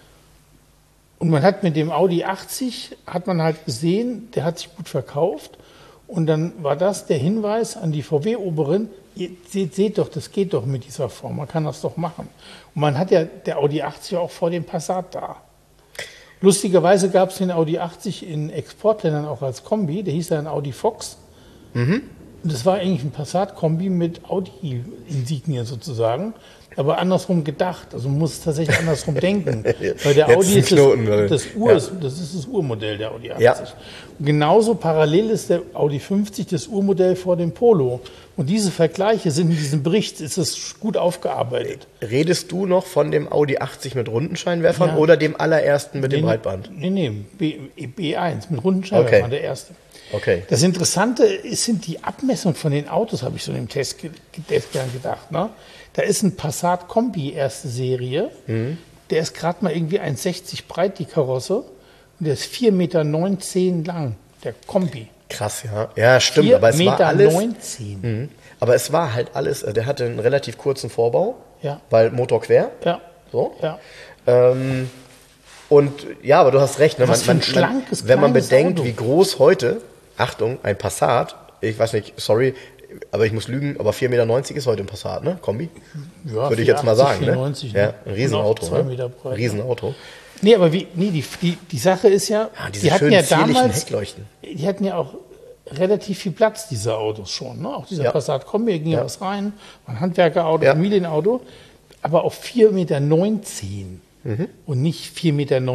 Und man hat mit dem Audi 80, hat man halt gesehen, der hat sich gut verkauft. Und dann war das der Hinweis an die VW-Oberin, seht doch, das geht doch mit dieser Form, man kann das doch machen. Und man hat ja der Audi 80 auch vor dem Passat da. Lustigerweise gab es den Audi 80 in Exportländern auch als Kombi, der hieß dann Audi Fox. Und das war eigentlich ein Passat-Kombi mit Audi-Insignien sozusagen, aber andersrum gedacht. Also man muss es tatsächlich andersrum denken. Weil der Audi ist das ist das Urmodell der Audi 80. Ja. Und genauso parallel ist der Audi 50 das Urmodell vor dem Polo. Und diese Vergleiche sind in diesem Bericht, ist das gut aufgearbeitet. Redest du noch von dem Audi 80 mit runden Scheinwerfern oder dem allerersten mit dem Breitband? Nee, B1 mit runden Scheinwerfern, der erste. Okay. Das Interessante sind die Abmessungen von den Autos, habe ich so in dem Test gedacht. Ne? Da ist ein Passat Kombi erste Serie, der ist gerade mal irgendwie 1,60 breit, die Karosse, und der ist 4,19 Meter lang, der Kombi. Krass, ja. Ja, stimmt, aber es war alles... 4,19 Aber es war halt alles, der hatte einen relativ kurzen Vorbau, ja. Weil Motor quer. Ja. So. Ja. Und ja, aber du hast recht. Ne? Wenn man bedenkt, Auto. Wie groß heute, Achtung, ein Passat, ich weiß nicht, sorry, aber ich muss lügen, aber 4,90 Meter ist heute ein Passat, ne? Kombi? Ja, würde ich jetzt mal sagen. 94, ne? Ja, ein Riesenauto. 2 Meter breit. Riesenauto. Nee, aber die Sache ist ja, die hatten ja damals, Heckleuchten. Die hatten ja auch relativ viel Platz, diese Autos schon. Ne? Auch dieser Passat Kombi, ging ja was rein, ein Handwerkerauto, Familienauto, aber auf 4,19 Meter und nicht 4,90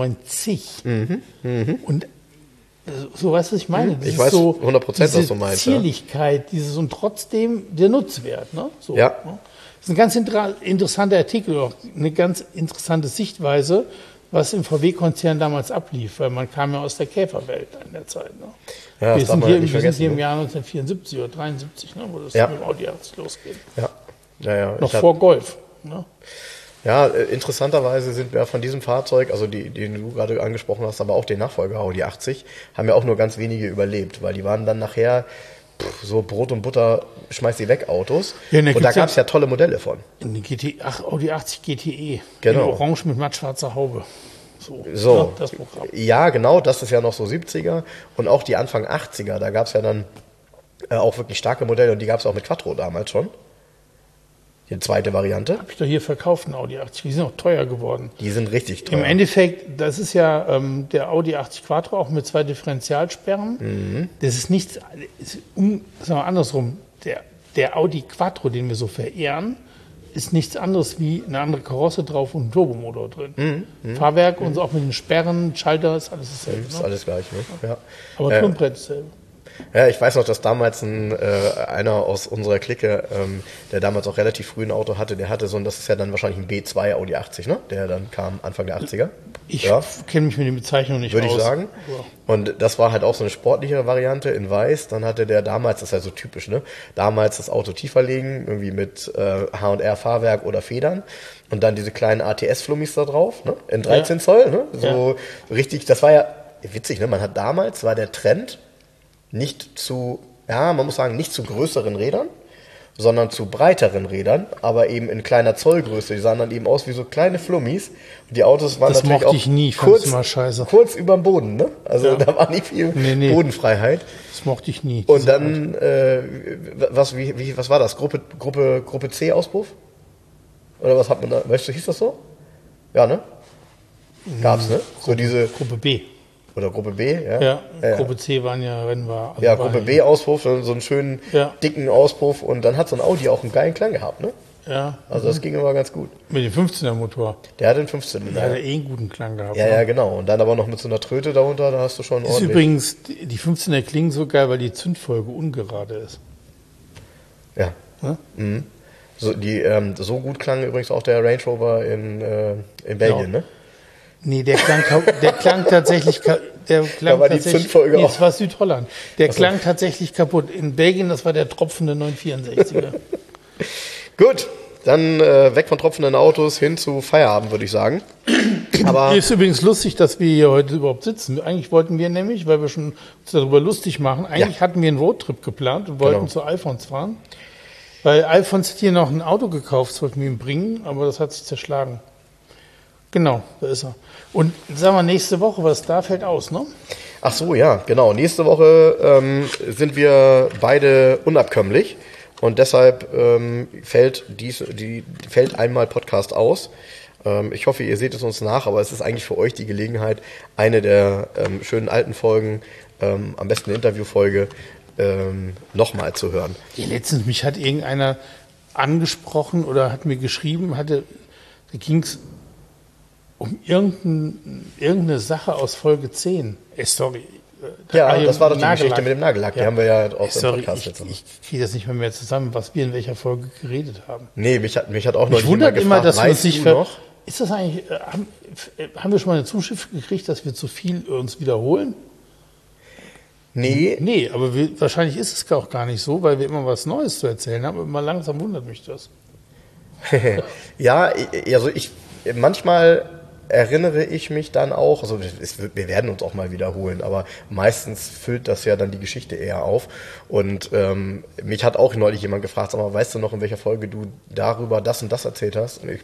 Meter. Und so, weißt du, was ich meine? Ich weiß 100%, was du meinst. Zierlichkeit, und trotzdem der Nutzwert. Ne? So, ja. Ne? Das ist ein ganz interessanter Artikel, auch eine ganz interessante Sichtweise, was im VW-Konzern damals ablief, weil man kam ja aus der Käferwelt in der Zeit. Ne? Ja, wir sind hier im Jahr 1974 oder 73, ne, wo das mit dem Audi 80 losgeht. Ja. Noch vor Golf. Ne? Ja, interessanterweise sind wir von diesem Fahrzeug, also den du gerade angesprochen hast, aber auch den Nachfolger Audi 80, haben ja auch nur ganz wenige überlebt, weil die waren dann nachher so Brot und Butter, schmeiß die weg Autos. Ja, und da gab es ja tolle Modelle von. Audi 80 GTE. Genau. In Orange mit mattschwarzer Haube. So. Das Programm. Ja, genau, das ist ja noch so 70er. Und auch die Anfang 80er, da gab es ja dann auch wirklich starke Modelle und die gab es auch mit Quattro damals schon. Die zweite Variante. Habe ich doch hier verkauft, ein Audi 80. Die sind auch teuer geworden. Die sind richtig teuer. Im Endeffekt, das ist ja der Audi 80 Quattro, auch mit 2 Differentialsperren. Das ist nichts, sagen wir andersrum, der Audi Quattro, den wir so verehren, ist nichts anderes wie eine andere Karosse drauf und ein Turbomotor drin. Fahrwerk und so auch mit den Sperren, Schalter, ist alles dasselbe. Ist alles gleich, ne? Ja. Aber Turmbrett ist dasselbe. Ja, ich weiß noch, dass damals einer aus unserer Clique, der damals auch relativ früh ein Auto hatte, der hatte das ist ja dann wahrscheinlich ein B2 Audi 80, ne? Der dann kam Anfang der 80er. Ich kenne mich mit den Bezeichnungen nicht aus. Würde ich sagen. Ja. Und das war halt auch so eine sportlichere Variante in weiß. Dann hatte der damals, das ist ja so typisch, ne? Damals das Auto tiefer legen, irgendwie mit H&R-Fahrwerk oder Federn. Und dann diese kleinen ATS-Flummis da drauf, ne? In 13 Zoll, ne? So richtig, das war ja witzig, ne? Man hat damals, war der Trend nicht zu, man muss sagen, nicht zu größeren Rädern, sondern zu breiteren Rädern, aber eben in kleiner Zollgröße. Die sahen dann eben aus wie so kleine Flummis. Und die Autos waren das natürlich auch ich nie, kurz über dem Boden, ne? Also da war nicht viel Bodenfreiheit. Das mochte ich nie. Und dann, was war das? Gruppe C Auspuff? Oder was hat man da? Weißt du, hieß das so? Ja, ne? Gab's, ne? So diese Gruppe B. Oder Gruppe B, ja. Gruppe C waren ja Rennwagen. Also Gruppe B Auspuff, so einen schönen dicken Auspuff, und dann hat so ein Audi auch einen geilen Klang gehabt, ne? Ja. Also das ging immer ganz gut. Mit dem 15er Motor. Der hat den 15er. Der hat einen guten Klang gehabt. Ja, genau. Und dann aber noch mit so einer Tröte darunter, da hast du schon ordentlich. Ist übrigens, die 15er klingen so geil, weil die Zündfolge ungerade ist. Ja. Mhm. So, so gut klang übrigens auch der Range Rover in Belgien, ne? Nee, der klang tatsächlich, da war die Zündfolge auch. Das war Südholland. Der klang tatsächlich kaputt. In Belgien, das war der tropfende 964er. Gut, dann weg von tropfenden Autos hin zu Feierabend, würde ich sagen. Aber ist übrigens lustig, dass wir hier heute überhaupt sitzen. Eigentlich wollten wir nämlich, weil wir schon uns darüber lustig machen, hatten wir einen Roadtrip geplant und wollten zu Alfons fahren. Weil Alfons hat hier noch ein Auto gekauft, das wollten wir ihm bringen, aber das hat sich zerschlagen. Genau, da ist er. Und sagen wir, nächste Woche, was da fällt aus, ne? Ach so, ja, genau. Nächste Woche sind wir beide unabkömmlich und deshalb fällt einmal Podcast aus. Ich hoffe, ihr seht es uns nach, aber es ist eigentlich für euch die Gelegenheit, eine der schönen alten Folgen, am besten eine Interviewfolge, nochmal zu hören. Ja, letztens, mich hat irgendeiner angesprochen oder hat mir geschrieben, da ging es um irgendeine Sache aus Folge 10. Sorry. Das war doch die Geschichte mit dem Nagellack. Die haben wir ja auch im Podcast jetzt. Ich kriege das nicht mehr zusammen, was wir in welcher Folge geredet haben. Nee, mich hat auch noch nicht wundert immer, dass wir uns nicht noch? Ist das eigentlich, haben wir schon mal eine Zuschrift gekriegt, dass wir zu viel uns wiederholen? Nee. Nee, aber wahrscheinlich ist es auch gar nicht so, weil wir immer was Neues zu erzählen haben. Aber langsam wundert mich das. Ja, also manchmal erinnere ich mich dann auch, also wir werden uns auch mal wiederholen, aber meistens füllt das ja dann die Geschichte eher auf. Und mich hat auch neulich jemand gefragt, sag mal, weißt du noch, in welcher Folge du darüber das und das erzählt hast? Und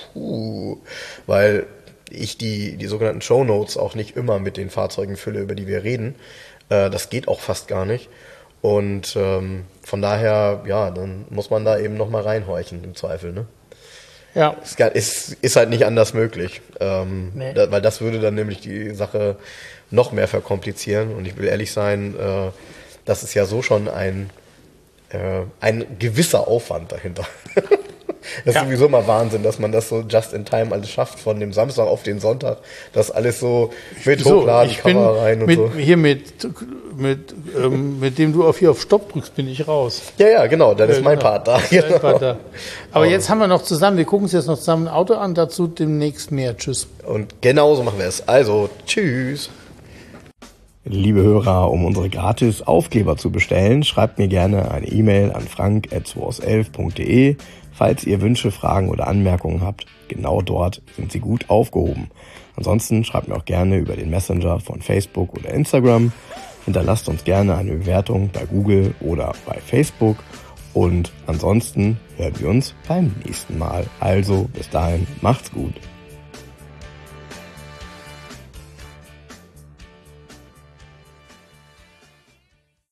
weil ich die sogenannten Shownotes auch nicht immer mit den Fahrzeugen fülle, über die wir reden. Das geht auch fast gar nicht. Und von daher, dann muss man da eben nochmal reinhorchen im Zweifel, ne? Ja. Ist halt nicht anders möglich. Nee. Weil das würde dann nämlich die Sache noch mehr verkomplizieren. Und ich will ehrlich sein, das ist ja so schon ein gewisser Aufwand dahinter. Das ist sowieso mal Wahnsinn, dass man das so just in time alles schafft, von dem Samstag auf den Sonntag, das alles so mit Hochladen, Cover rein und so. Hier mit dem du auf Stopp drückst, bin ich raus. Ja, genau, dann ist mein Part da. Genau. Aber jetzt haben wir noch zusammen, wir gucken uns jetzt noch zusammen ein Auto an, dazu demnächst mehr. Tschüss. Und genau so machen wir es. Also, tschüss. Liebe Hörer, um unsere gratis Aufkleber zu bestellen, schreibt mir gerne eine E-Mail an frank@2aus11.de. Falls ihr Wünsche, Fragen oder Anmerkungen habt, genau dort sind sie gut aufgehoben. Ansonsten schreibt mir auch gerne über den Messenger von Facebook oder Instagram. Hinterlasst uns gerne eine Bewertung bei Google oder bei Facebook. Und ansonsten hören wir uns beim nächsten Mal. Also bis dahin, macht's gut.